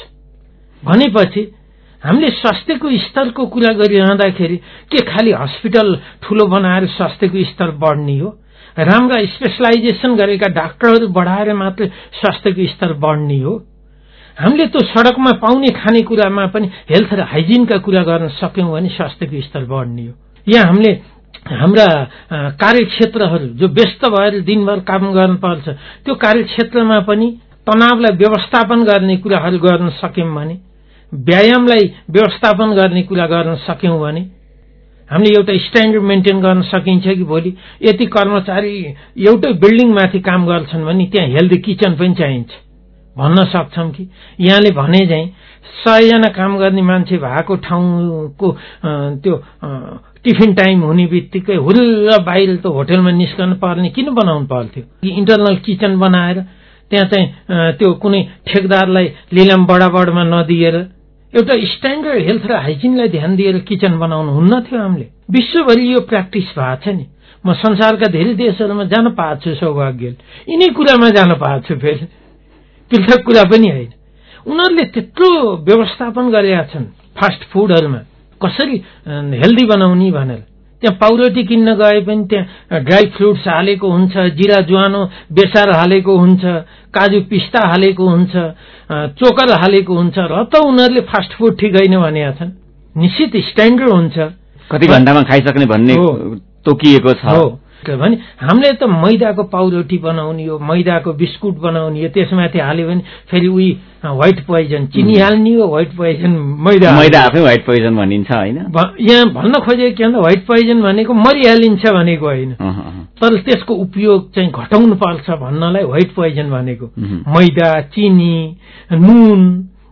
भनेपछि हामीले स्वास्थ्यको स्तरको कुरा गरिरहँदाखेरि के खालि हस्पिटल ठूलो बनाएर स्वास्थ्यको स्तर बढ्ने हो? राम्रा स्पेशलाइजेसन गरेका डाक्टरहरू बढाएर मात्र स्वास्थ्यको स्तर बढ्ने हो? हामीले त्यो सडकमा पाउने खानेकुरामा पनि हेल्थ र हाइजिनका कुरा गर्न सक्यौं भने स्वास्थ्यको स्तर बढ्ने हो। यहाँ हामीले हाम्रा कार्यक्षेत्रहरू जो व्यस्त भएर दिनभर काम गर्न पर्छ, त्यो कार्यक्षेत्रमा पनि तनावलाई व्यवस्थापन गर्ने कुराहरू गर्न सक्यौं भने, व्यायामलाई व्यवस्थापन गर्ने कुरा गर्न सक्यौं भने हामीले एउटा स्ट्यान्डर्ड मेन्टेन गर्न सकिन्छ कि भोलि यति कर्मचारी एउटै बिल्डिङमाथि काम गर्छन् भने त्यहाँ हेल्दी किचन पनि चाहिन्छ भन्न सक्छौं कि। यहाँले भने चाहिँ सयजना काम गर्ने मान्छे भएको ठाउँको त्यो टिफिन टाइम हुने बित्तिकै हुल्ल बाहिर त होटलमा निस्कन पर्ने किन बनाउनु पर्थ्यो? इन्टरनल किचन बनाएर त्यहाँ चाहिँ त्यो कुनै ठेकदारलाई लिलाम बडाबडमा नदिएर एउटा स्ट्यान्डर्ड हेल्थ र हाइजिनलाई ध्यान दिएर किचन बनाउनु हुन्न थियो। हामीले विश्वभरि यो प्र्याक्टिस भएको छ नि। म संसारका धेरै देशहरूमा जान पाएको छु सौभाग्य, यिनै कुरामा जान पाएको छु, फेरि पृथक कुरा पनि होइन। उनीहरूले त्यत्रो व्यवस्थापन गरेका छन् फास्ट फुडहरूमा कसरी हेल्दी बनाउने भनेर। त्यहाँ पाउरोटी किन्न गए पनि त्यहाँ ड्राई फ्रुट्स हालेको हुन्छ, जिरा ज्वानो बेसार हालेको हुन्छ, काजु पिस्ता हालेको हुन्छ, चोकर हालेको हुन्छ, र त उनीहरूले फास्ट फुड ठिक होइन भनेका छन्। निश्चित स्ट्यान्डर्ड हुन्छ, कति घण्टामा खाइसक्ने भन्ने तोकिएको छ भने हामीले त मैदाको पाउरोटी बनाउने हो, मैदाको बिस्कुट बनाउने हो, त्यसमाथि हाल्यो भने फेरि उही व्हाइट पोइजन चिनी हाल्ने हो, व्हाइट पोइजन मैदा मैदा आफै व्हाइट पोइजन भनिन्छ होइन। यहाँ भन्न खोजेको के भन्दा व्हाइट पोइजन भनेको मरिहालिन्छ भनेको होइन, तर त्यसको उपयोग चाहिँ घटाउनु पर्छ भन्नलाई व्हाइट पोइजन भनेको। मैदा, चिनी, नुन,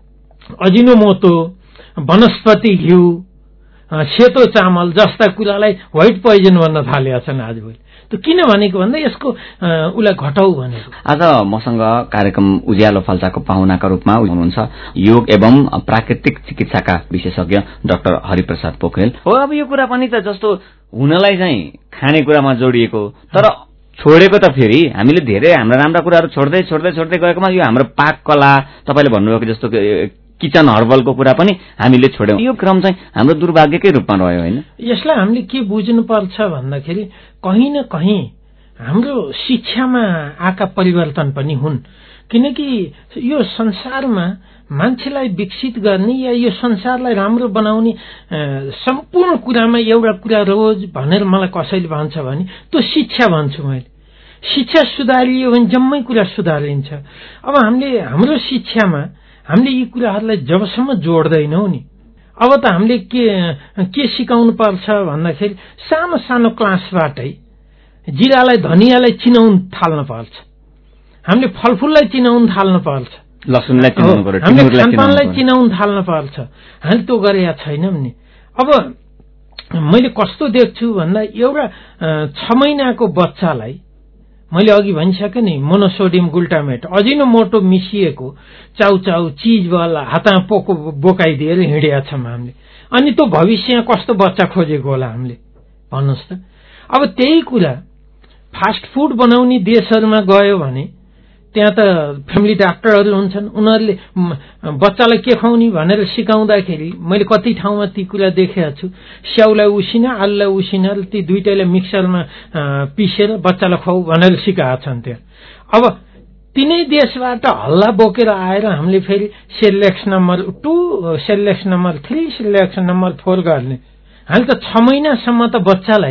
अजिनोमोटो, वनस्पति घिउ, सेतो चामल जस्ता कुरालाई व्हाइट पोइजन भन्न थालेका छन् आजभोलि। त किन भनेको भन्दा यसको उसलाई घटाउ भनेको। आज मसँग कार्यक्रम उज्यालो फल्चाको पाहुनाका रूपमा हुनुहुन्छ योग एवं प्राकृतिक चिकित्साका विशेषज्ञ डाक्टर हरिप्रसाद पोखरेल हो। अब यो कुरा पनि त जस्तो हुनलाई चाहिँ खानेकुरामा जोडिएको, तर छोडेको त फेरि हामीले धेरै हाम्रा राम्रा कुराहरू छोड्दै छोड्दै छोड्दै गएकोमा यो हाम्रो पाक कला तपाईले भन्नुभएको जस्तो किचन हर्बलको कुरा पनि हामीले छोड्यौं। यो क्रम चाहिँ हाम्रो दुर्भाग्यकै रूपमा रह्यो होइन। यसलाई हामीले के बुझ्नुपर्छ भन्दाखेरि कहीं न कहीं हाम्रो शिक्षामा आएका परिवर्तन पनि हुन्। किनकि यो संसारमा मान्छेलाई विकसित गर्ने या यो संसारलाई राम्रो बनाउने सम्पूर्ण कुरामा एउटा कुरा रोज भनेर मलाई कसैले भन्छ भने त्यो शिक्षा भन्छु मैले। शिक्षा सुधारियो भने जम्मै कुरा सुधारिन्छ। अब हामीले हाम्रो शिक्षामा हामीले यी कुराहरूलाई जबसम्म जोड्दैनौ नि, अब त हामीले के के सिकाउनु पर्छ भन्दाखेरि सानो सानो क्लासबाटै जिरालाई धनियालाई चिनाउन थाल्न पर्छ, हामीले फलफुललाई चिनाउन थाल्न पर्छ, लसुनलाई चिनाउन पर्छ, हामीले खानपानलाई चिनाउन थाल्न पर्छ। हामीले त्यो गरेका छैनौं नि। अब मैले कस्तो देख्छु भन्दा एउटा छ महिनाको बच्चालाई मैले अघि भनिसकेँ नि मोनोसोडियम ग्लुटामेट अजिनोमोटो मिसिएको चाउचाउ चिजबल हातमा पोको बोकाइदिएर हिँडेका छौं हामीले। अनि त्यो भविष्य कस्तो बच्चा खोजेको होला हामीले भन्नुहोस् त। अब त्यही कुरा फास्ट फुड बनाउने देशहरूमा गयो भने त्यहाँ त फ्यामिली डाक्टरहरू हुन्छन्, उनीहरूले बच्चालाई के खुवाउने भनेर सिकाउँदाखेरि मैले कति ठाउँमा ती कुरा देखेको छु। स्याउलाई उसिन, आलुलाई उसिनेर ती दुईटैलाई मिक्सरमा पिसेर बच्चालाई खुवाऊ भनेर सिकाएका छन् त्यहाँ। अब तिनै देशबाट हल्ला बोकेर आएर हामीले फेरि select number two select number three select number four गर्ने। हामीले त छ महिनासम्म त बच्चालाई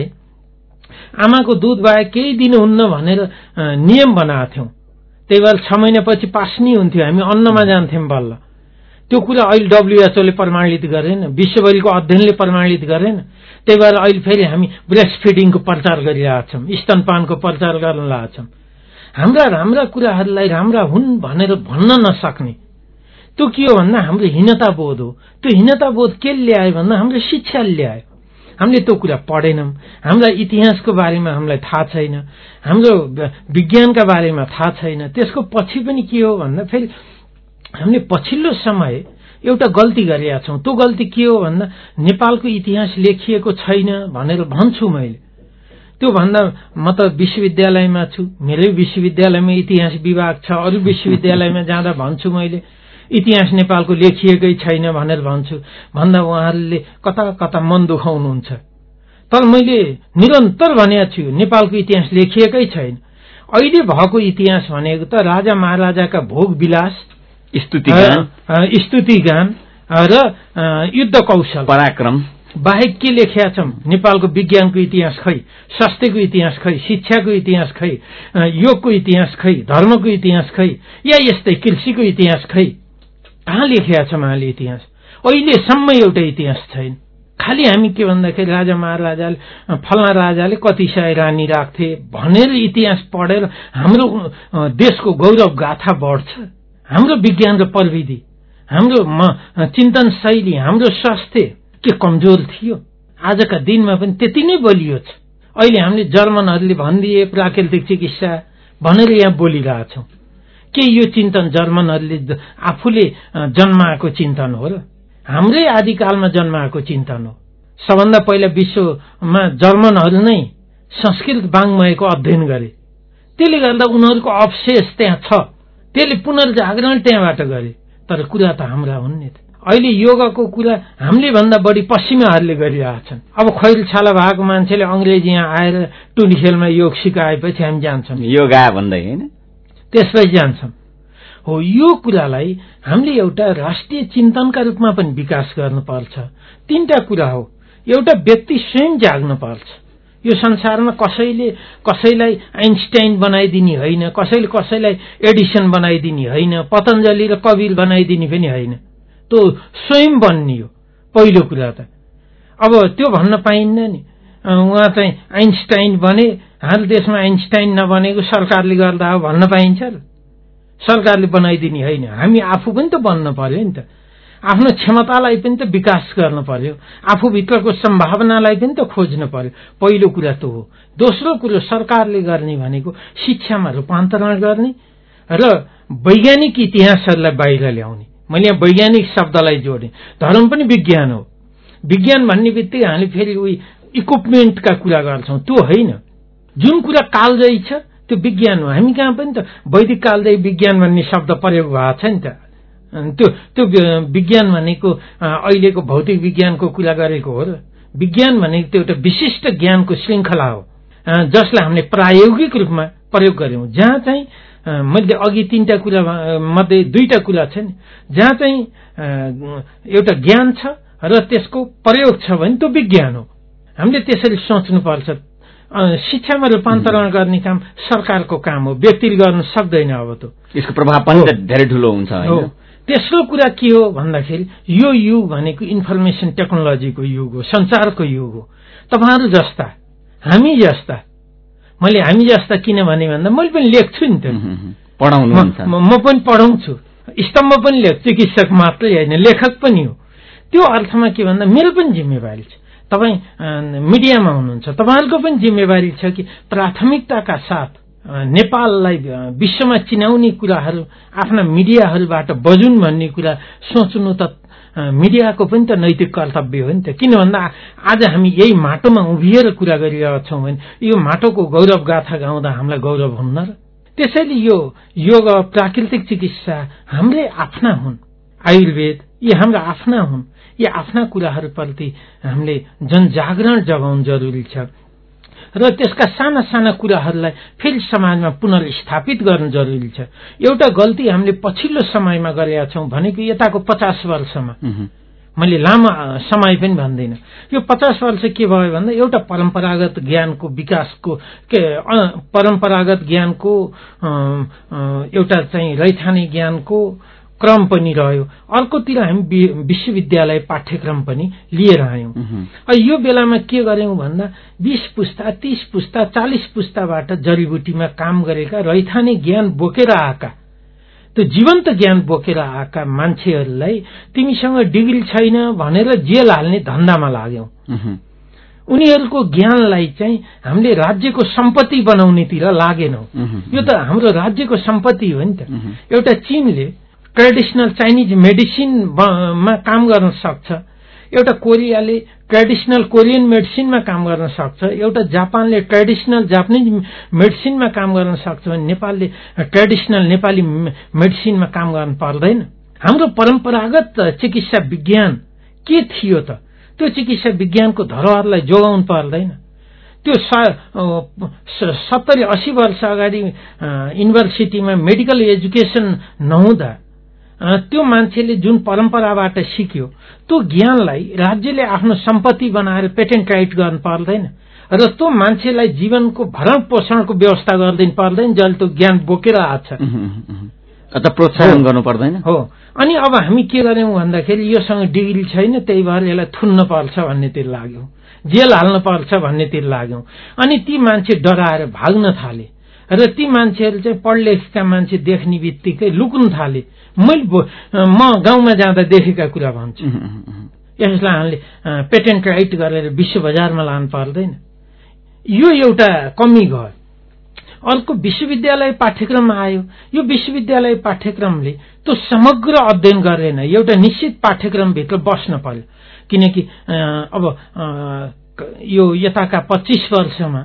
आमाको दूध बाहेक केही दिनुहुन्न भनेर नियम बनाएको थियौं। त्यही भएर छ महिनापछि पास नै हुन्थ्यो, हामी अन्नमा जान्थ्यौं बल्ल। त्यो कुरा अहिले डब्ल्युएचओले प्रमाणित गरेन, विश्वभरिको अध्ययनले प्रमाणित गरेन। त्यही भएर अहिले फेरि हामी ब्रेस्ट फिडिङको प्रचार गरिरहेका छौं, स्तनपानको प्रचार गर्न लागेका छौं। हाम्रा राम्रा कुराहरूलाई राम्रा हुन् भनेर भन्न नसक्ने त्यो के हो भन्दा हाम्रो हीनता बोध हो। त्यो हीनता बोध के ल्यायो भन्दा हाम्रो शिक्षाले ल्यायो। हामीले त्यो कुरा पढेनौं, हाम्रा इतिहासको बारेमा हामीलाई थाहा छैन, हाम्रो विज्ञानका बारेमा थाहा छैन। त्यसको पछि पनि के हो भन्दा फेरि हामीले पछिल्लो समय एउटा गल्ती गरेका छौं। त्यो गल्ती के हो भन्दा नेपालको इतिहास लेखिएको छैन भनेर भन्छु मैले। त्यो भन्दा म त विश्वविद्यालयमा छु, मेरै विश्वविद्यालयमा इतिहास विभाग छ, अरू विश्वविद्यालयमा जाँदा भन्छु मैले इतिहास नेपालको लेखिएकै छैन भनेर भन्छु। भन्दा उहाँहरूले कता कता मन दुखाउनुहुन्छ। तर मैले निरन्तर भनेको छु नेपालको इतिहास लेखिएकै छैन। अहिले भएको इतिहास भनेको त राजा महाराजाका भोग विलास, स्तुतिगान स्तुतिगान र युद्ध कौशल पराक्रम बाहेक के लेखेका छौं? नेपालको विज्ञानको इतिहास खै, स्वास्थ्यको इतिहास खै, शिक्षाको इतिहास खै, योगको इतिहास खै, धर्मको इतिहास खै, या यस्तै कृषिको इतिहास खै? कहाँ लेखेका छौं हामीले इतिहास? अहिलेसम्म एउटा इतिहास छैन। खालि हामी के भन्दाखेरि राजा महाराजाले फल्ना राजाले कति सय रानी राख्थे भनेर इतिहास पढेर हाम्रो देशको गौरव गाथा बढ्छ। हाम्रो विज्ञान र प्रविधि, हाम्रो चिन्तन शैली, हाम्रो स्वास्थ्य के कमजोर थियो? आजका दिनमा पनि त्यति नै बलियो छ। अहिले हामीले जर्मनहरूले भनिदिए प्राकृतिक चिकित्सा भनेर यहाँ बोलिरहेछौं। के यो चिन्तन जर्मनहरूले आफूले जन्माएको चिन्तन हो र? हाम्रै आदिकालमा जन्माएको चिन्तन हो। सबभन्दा पहिला विश्वमा जर्मनहरू नै संस्कृत वाङ्मयको अध्ययन गरे। त्यसले गर्दा उनीहरूको अवशेष त्यहाँ छ, त्यसले पुनर्जागरण त्यहाँबाट गरे। तर कुरा त हाम्रा हुन् नि। अहिले योगको कुरा हामीले भन्दा बढी पश्चिमाहरूले गरिरहेछन्। अब खैर छाला भएको मान्छेले अंग्रेजी यहाँ आएर टुनी खेलमा योग सिकाएपछि हामी जान्छौँ, योगा भन्दै हैन, त्यसपछि जान्छौँ। हो, यो कुरालाई हामीले एउटा राष्ट्रिय चिन्तनका रूपमा पनि विकास गर्नुपर्छ। तीनटा कुरा हो। एउटा व्यक्ति स्वयं जाग्न पर्छ। यो संसारमा कसैले कसैलाई आइन्स्टाइन बनाइदिने होइन, कसैले कसैलाई एडिसन बनाइदिने होइन, पतञ्जलि र कबीर बनाइदिने पनि होइन। त्यो स्वयं बन्ने हो पहिलो कुरा त। अब त्यो भन्न पाइन्न नि उहाँ चाहिँ आइन्स्टाइन बने, हाल देशमा आइन्स्टाइन नबनेको सरकारले गर्दा हो भन्न पाइन्छ र? सरकारले बनाइदिने होइन, हामी आफू पनि त बन्न पर्यो नि त। आफ्नो क्षमतालाई पनि त विकास गर्न पर्यो, आफूभित्रको सम्भावनालाई पनि त खोज्न पर्यो। पहिलो कुरा त हो। दोस्रो कुरो सरकारले गर्ने भनेको शिक्षामा रूपान्तरण गर्ने र वैज्ञानिक इतिहासहरूलाई बाहिर ल्याउने। मैले यहाँ वैज्ञानिक शब्दलाई जोडेँ। धर्म पनि विज्ञान हो। विज्ञान भन्ने बित्तिकै हामीले फेरि उही इक्विपमेन्टका कुरा गर्छौं, त्यो होइन। जुन कुरा कालजयी छ त्यो विज्ञान हो। हामी कहाँ पनि त वैदिक कालजयी विज्ञान भन्ने शब्द प्रयोग भएको छ नि त। त्यो त्यो विज्ञान भनेको अहिलेको भौतिक विज्ञानको कुरा गरेको हो र? विज्ञान भनेको त्यो एउटा विशिष्ट ज्ञानको श्रृङ्खला हो जसलाई हामीले प्रायोगिक रूपमा प्रयोग गर्यौं। जहाँ चाहिँ मैले अघि तीनटा कुरा मध्ये दुईटा कुरा छ नि, जहाँ चाहिँ एउटा ज्ञान छ र त्यसको प्रयोग छ भने त्यो विज्ञान हो। हामीले त्यसरी सोच्नुपर्छ। शिक्षामा रूपान्तरण गर्ने काम सरकारको काम हो, व्यक्तिले गर्न सक्दैन। अब त यसको प्रभाव पनि धेरै ठूलो हुन्छ हैन? तेस्रो कुरा के हो भन्दाखेरि यो युग भनेको इन्फर्मेसन टेक्नोलोजीको युग हो, सञ्चारको युग हो। तपाईहरु जस्ता, हामी जस्ता, मैले हामी जस्ता किन भने भन्दा मैले पनि लेख्छु नि त, पढाउनुहुन्छ, म पनि पढाउँछु, स्तम्भ पनि लेख्छु, चिकित्सक मात्रै होइन लेखक पनि हो। त्यो अर्थमा के भन्दा मेरो पनि जिम्मेवारी छ। तपाई मिडियामा हुनुहुन्छ, तपाईहरुको पनि जिम्मेवारी छ कि प्राथमिकताका साथ नेपाललाई विश्वमा चिनाउने कुराहरू आफ्ना मिडियाहरूबाट बजुन् भन्ने कुरा सोच्नु त मिडियाको पनि त नैतिक कर्तव्य हो नि त। किन भन्दा आज हामी यही माटोमा उभिएर कुरा गरिरहेका छौं भने यो माटोको गौरव गाथा गाउँदा हामीलाई गौरव हुन्न र? त्यसैले यो योग, प्राकृतिक चिकित्सा हाम्रै आफ्ना हुन्, आयुर्वेद यी हाम्रा आफ्ना हुन्। यी आफ्ना कुराहरूप्रति हामीले जनजागरण जगाउनु जरुरी छ। र त्यसका साना साना कुराहरूलाई फेरि समाजमा पुनर्स्थापित गर्न जरुरी छ। एउटा गल्ती हामीले पछिल्लो समयमा गरेका छौं भनेको यताको पचास वर्षमा, मैले लामो समय पनि भन्दैन, यो पचास वर्ष के भयो भन्दा एउटा परम्परागत ज्ञानको विकासको के परम्परागत ज्ञानको एउटा चाहिँ रैथाने ज्ञानको क्रम पनि रह्यो, अर्कोतिर हामी विश्वविद्यालय पाठ्यक्रम पनि लिएर आयौं। यो बेलामा के गर्यौं भन्दा बीस पुस्ता तीस पुस्ता चालीस पुस्ताबाट जडीबुटीमा काम गरेका रैथाने ज्ञान बोकेर आएका, त्यो जीवन्त ज्ञान बोकेर आएका मान्छेहरूलाई तिमीसँग डिग्री छैन भनेर जेल हाल्ने धन्दामा लाग्यौं। उनीहरूको ज्ञानलाई चाहिँ हामीले राज्यको सम्पत्ति बनाउनेतिर लागेनौं। यो त हाम्रो राज्यको सम्पत्ति हो नि त। एउटा चीनले ट्रेडिसनल चाइनिज मेडिसिनमा काम गर्न सक्छ, एउटा कोरियाले ट्रेडिसनल कोरियन मेडिसिनमा काम गर्न सक्छ, एउटा जापानले ट्रेडिसनल जापानिज मेडिसिनमा काम गर्न सक्छ भने नेपालले ट्रेडिसनल नेपाली मेडिसिनमा काम गर्न पर्दैन। हाम्रो परम्परागत चिकित्सा विज्ञान के थियो त? त्यो चिकित्सा विज्ञानको धरोहरलाई जोगाउनु पर्दैन? त्यो सत्तरी अस्सी वर्ष अगाडि युनिभर्सिटीमा मेडिकल एजुकेसन नहुँदा त्यो मान्छेले जुन परम्पराबाट सिक्यो त्यो ज्ञानलाई राज्यले आफ्नो सम्पत्ति बनाएर पेटेन्ट राइट गर्न पर्दैन र त्यो मान्छेलाई जीवनको भरण पोषणको व्यवस्था गर्दिन पर्दैन जसले त्यो ज्ञान बोकेर आछ, अथवा प्रोत्साहन गर्नु पर्दैन। हो, अनि अब हामी के गर्यौं भन्दाखेरि योसँग डिग्री छैन त्यही भएर यसलाई थुन्न पर्छ भन्नेतिर लाग्यौं, जेल हाल्न पर्छ भन्नेतिर लाग्यौं। अनि ती मान्छे डराएर भाग्न थाले र ती मान्छेहरू चाहिँ पढ लेखेका मान्छे देख्ने बित्तिकै लुक्न थाले। मैले म गाउँमा जाँदा देखेका कुरा भन्छु। यसलाई हामीले पेटेन्ट राइट गरेर विश्व बजारमा लानु पर्दैन, यो एउटा कमी गयो। अर्को विश्वविद्यालय पाठ्यक्रम आयो। यो विश्वविद्यालय पाठ्यक्रमले त्यो समग्र अध्ययन गरेन, एउटा निश्चित पाठ्यक्रमभित्र बस्न पर्यो। किनकि अब यो यताका पच्चीस वर्षमा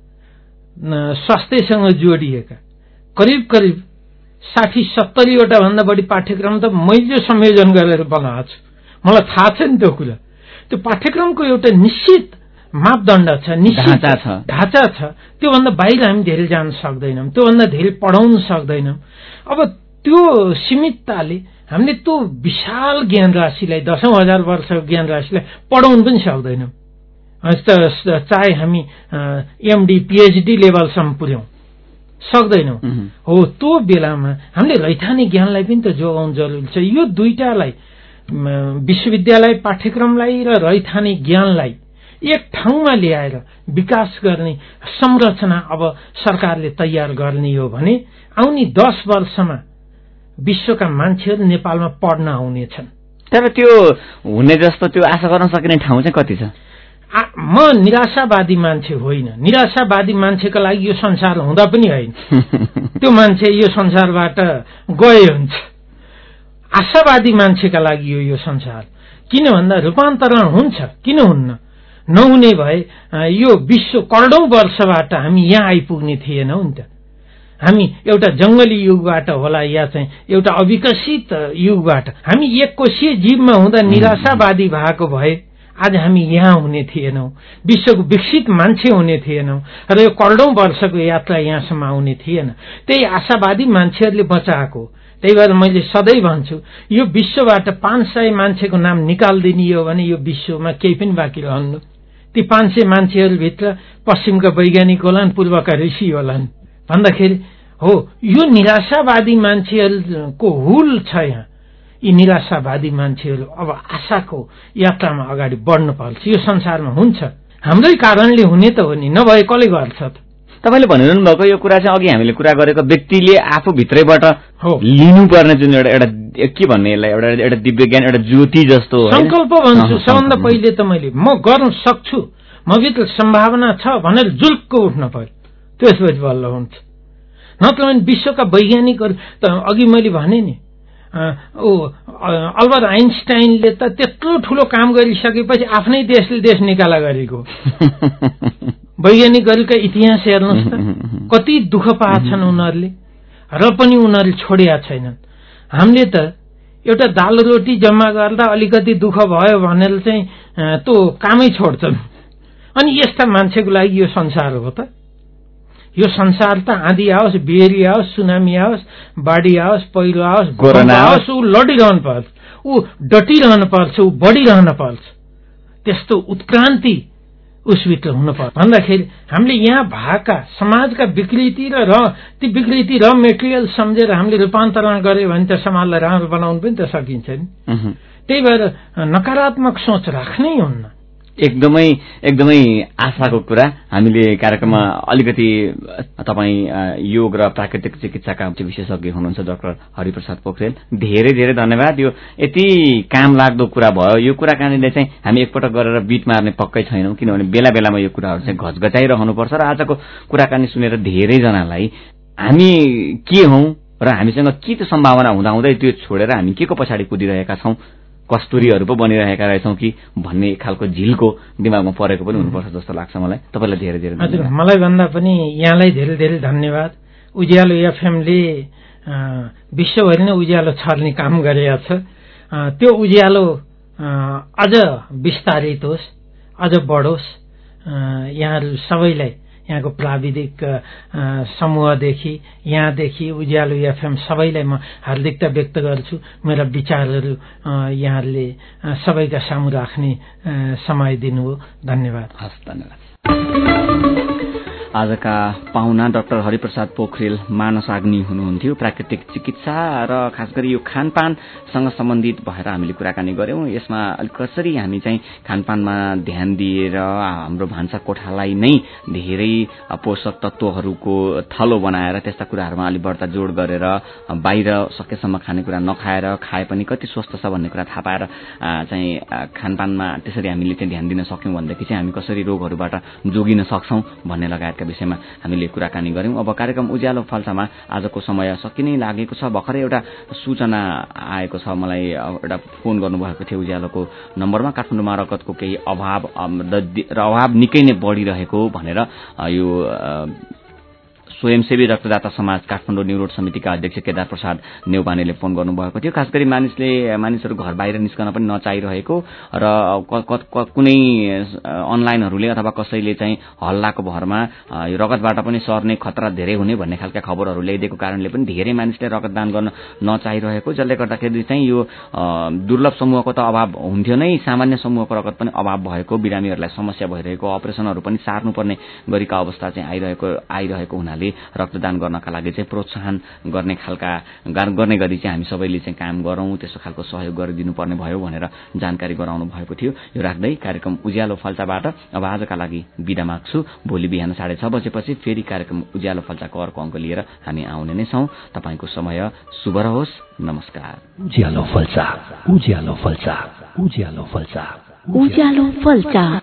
स्वास्थ्यसँग जोडिएका करिब करिब साठी सत्तरीवटा भन्दा बढी पाठ्यक्रम त मैले संयोजन गरेर बनाएको छु, मलाई थाहा छ नि त्यो कुरा। त्यो पाठ्यक्रमको एउटा निश्चित मापदण्ड छ, निश्चित ढाँचा छ, त्योभन्दा बाहिर हामी धेरै जान सक्दैनौँ, त्योभन्दा धेरै पढाउन सक्दैनौँ। अब त्यो सीमितताले हामीले त्यो विशाल ज्ञान राशिलाई दशौं हजार वर्षको ज्ञान राशिलाई पढाउन पनि सक्दैनौँ। चाहे हामी एमडी पिएचडी लेभलसम्म पुर्याउँ सक्दैनौँ। हो, त्यो बेलामा हामीले रैथाने ज्ञानलाई पनि त जोगाउन जरुरी छ। यो दुईटालाई विश्वविद्यालय पाठ्यक्रमलाई र रैथाने ज्ञानलाई एक ठाउँमा ल्याएर विकास गर्ने संरचना अब सरकारले तयार गर्ने हो भने आउने दस वर्षमा विश्वका मान्छेहरू नेपालमा पढ्न आउनेछन्। तर त्यो हुने जस्तो त्यो आशा गर्न सकिने ठाउँ चाहिँ कति छ? म निराशावादी मान्छे होइन। निराशावादी मान्छेको लागि यो संसार हुँदा पनि होइन, त्यो मान्छे यो संसारबाट गए हुन्छ। आशावादी मान्छेका लागि यो यो संसार किन भन्दा रूपान्तरण हुन्छ, किन हुन्न? नहुने भए यो विश्व करोडौं वर्षबाट हामी यहाँ आइपुग्ने थिएनौं नि त। हामी एउटा जंगली युगबाट होला या चाहिँ एउटा अविकसित युगबाट हामी एक कोशीय जीवमा हुँदा निराशावादी भएको भए आज हामी यहाँ हुने थिएनौं, विश्वको विकसित मान्छे हुने थिएनौं र यो करोडौं वर्षको यात्रा यहाँसम्म आउने थिएन। त्यही आशावादी मान्छेहरूले बचाएको। त्यही भएर मैले सधैँ भन्छु यो विश्वबाट पाँच सय मान्छेको नाम निकाल्दिने हो भने यो विश्वमा केही पनि बाँकी रहन्न। ती पाँच सय मान्छेहरूभित्र पश्चिमका वैज्ञानिक होलान्, पूर्वका ऋषि होलान् भन्दाखेरि हो यो निराशावादी मान्छेहरूको हुल छ यहाँ। यी निराशावादी मान्छेहरू अब आशाको यात्रामा अगाडि बढ्न पर्छ। यो संसारमा हुन्छ, हाम्रै कारणले हुने त हो नि, नभए कसले गर्छ त? तपाईले भनिरहनु भएको यो कुरा चाहिँ अघि हामीले कुरा गरेको व्यक्तिले आफू भित्रैबाट लिनुपर्ने जुन एउटा एउटा के भन्ने यसलाई एउटा एउटा दिव्य ज्ञान, एउटा ज्योति जस्तो संकल्प भन्छु। सबभन्दा पहिले त मैले म गर्न सक्छु, म भित्र सम्भावना छ भनेर जुल्क उठ्न पर्यो, त्यसपछि बल्ल हुन्छ। नत्र भने विश्वका वैज्ञानिकहरू त अघि मैले भने नि ओ अल्बर्ट आइन्स्टाइनले त त्यत्रो ठूलो काम गरिसकेपछि आफ्नै देशले देश निकाला गरेको। वैज्ञानिकहरूका इतिहास हेर्नुहोस् त, कति दुःख पाएछन् उनीहरूले र पनि उनीहरूले छोडेका छैनन्। हामीले त एउटा दाल रोटी जम्मा गर्दा अलिकति दुःख भयो भनेर चाहिँ त्यो कामै छोड्छन्। अनि यस्ता मान्छेको लागि यो संसार हो त? यो संसार त आँधी आओस्, बेरी आओस्, सुनामी आओस्, बाढी आओस्, पहिरो आओस्, कोरोना आओस्, ऊ लडिरहनु पर्छ, ऊ डटिरहनु पर्छ, ऊ बढिरहन पर्छ। त्यस्तो उत्क्रान्ति उसभित्र हुनुपर्छ भन्दाखेरि हामीले यहाँ भएका समाजका विकृति र ती विकृति र मेटेरियल सम्झेर हामीले रूपान्तरण गर्यो भने त समाजलाई राम्रो बनाउनु पनि त सकिन्छ नि। त्यही भएर नकारात्मक सोच राख्नै हुन्न। एकदमै एकदमै आशाको कुरा। हामीले कार्यक्रममा अलिकति तपाईँ योग र प्राकृतिक चिकित्साका विशेषज्ञ हुनुहुन्छ डाक्टर हरिप्रसाद पोखरेल, धेरै धेरै धन्यवाद। यो यति काम लाग्दो कुरा भयो। यो कुराकानीले चाहिँ हामी एकपटक गरेर बिट मार्ने पक्कै छैनौँ, किनभने बेला बेलामा यो कुराहरू चाहिँ घचघचाइरहनुपर्छ र आजको कुराकानी सुनेर धेरैजनालाई हामी के हौँ र हामीसँग के त सम्भावना हुँदाहुँदै त्यो छोडेर हामी के को पछाडि कुदिरहेका छौँ, कस्तुरीहरू पो बनिरहेका रहेछौँ कि भन्ने खालको झिल्को दिमागमा परेको पनि हुनुपर्छ जस्तो लाग्छ मलाई। तपाईँलाई धेरै धेरै हजुर, मलाई भन्दा पनि यहाँलाई धेरै धेरै धन्यवाद। उज्यालो एफएमले विश्वभरि नै उज्यालो छर्ने काम गरेको छ। त्यो उज्यालो अझ विस्तारित होस्, अझ बढोस्। यहाँहरू सबैलाई, यहाँको प्राविधिक समूहदेखि यहाँदेखि उज्यालो एफएम सबैलाई म हार्दिकता व्यक्त गर्छु। मेरा विचारहरू यहाँहरूले सबैका सामु राख्ने समय दिनुभयो। धन्यवाद। हस्, धन्यवाद। आजका पाहुना डाक्टर हरिप्रसाद पोखरेल मानसाग्नि हुनुहुन्थ्यो। प्राकृतिक चिकित्सा र खास गरी यो खानपानसँग सम्बन्धित भएर हामीले कुराकानी गऱ्यौँ। यसमा कसरी हामी चाहिँ खानपानमा ध्यान दिएर हाम्रो भान्सा कोठालाई नै धेरै पोषक तत्त्वहरूको थलो बनाएर त्यस्ता कुराहरूमा अलि बढ्ता जोड गरेर बाहिर सकेसम्म खानेकुरा नखाएर खाए पनि कति स्वस्थ छ भन्ने कुरा थाहा पाएर चाहिँ खानपानमा त्यसरी हामीले चाहिँ ध्यान दिन सक्यौँ भनेदेखि चाहिँ हामी कसरी रोगहरूबाट जोगिन सक्छौँ भन्ने लगायतका विषयमा हामीले कुराकानी गऱ्यौँ। अब कार्यक्रम उज्यालो फल्सामा आजको समय सकिनै लागेको छ। भर्खरै एउटा सूचना आएको छ, मलाई एउटा फोन गर्नुभएको थियो उज्यालोको नम्बरमा, काठमाडौँमा रगतको केही अभाव र अभाव निकै नै बढिरहेको भनेर यो स्वयंसेवी रक्तदाता समाज काठमाडौँ न्युरोड समितिका अध्यक्ष केदार प्रसाद नेउपानेले फोन गर्नुभएको थियो। खास गरी मानिसले मानिसहरू घर बाहिर निस्कन पनि नचाहिरहेको र कुनै अनलाइनहरूले अथवा कसैले चाहिँ हल्लाको भरमा यो रगतबाट पनि सर्ने खतरा धेरै हुने भन्ने खालका खबरहरू ल्याइदिएको कारणले पनि धेरै मानिसले रगतदान गर्न नचाहिरहेको, जसले गर्दाखेरि चाहिँ यो दुर्लभ समूहको त अभाव हुन्थ्यो नै, सामान्य समूहको रगत पनि अभाव भएको, बिरामीहरूलाई समस्या भइरहेको, अपरेसनहरू पनि सार्नुपर्ने गरेका अवस्था चाहिँ आइरहेको आइरहेको हुनाले रक्तदान गर्नका लागि चाहिँ प्रोत्साहन गर्ने खालका गर्ने गरी चाहिँ हामी सबैले चाहिँ काम गरौँ, त्यसो खालको सहयोग गरिदिनु पर्ने भयो भनेर जानकारी गराउनु भएको थियो। यो राख्दै कार्यक्रम उज्यालो फल्चाबाट अब आजका लागि बिदा माग्छु। भोलि बिहान साढे छ बजेपछि फेरि कार्यक्रम उज्यालो फल्चाको अर्को अङ्क लिएर हामी आउने नै छौँ। तपाईँको समय शुभ रहोस्। नमस्कार। उज्यालो फल्चा, उज्यालो फल्चा, उज्यालो फल्चा, उज्यालो फल्चा।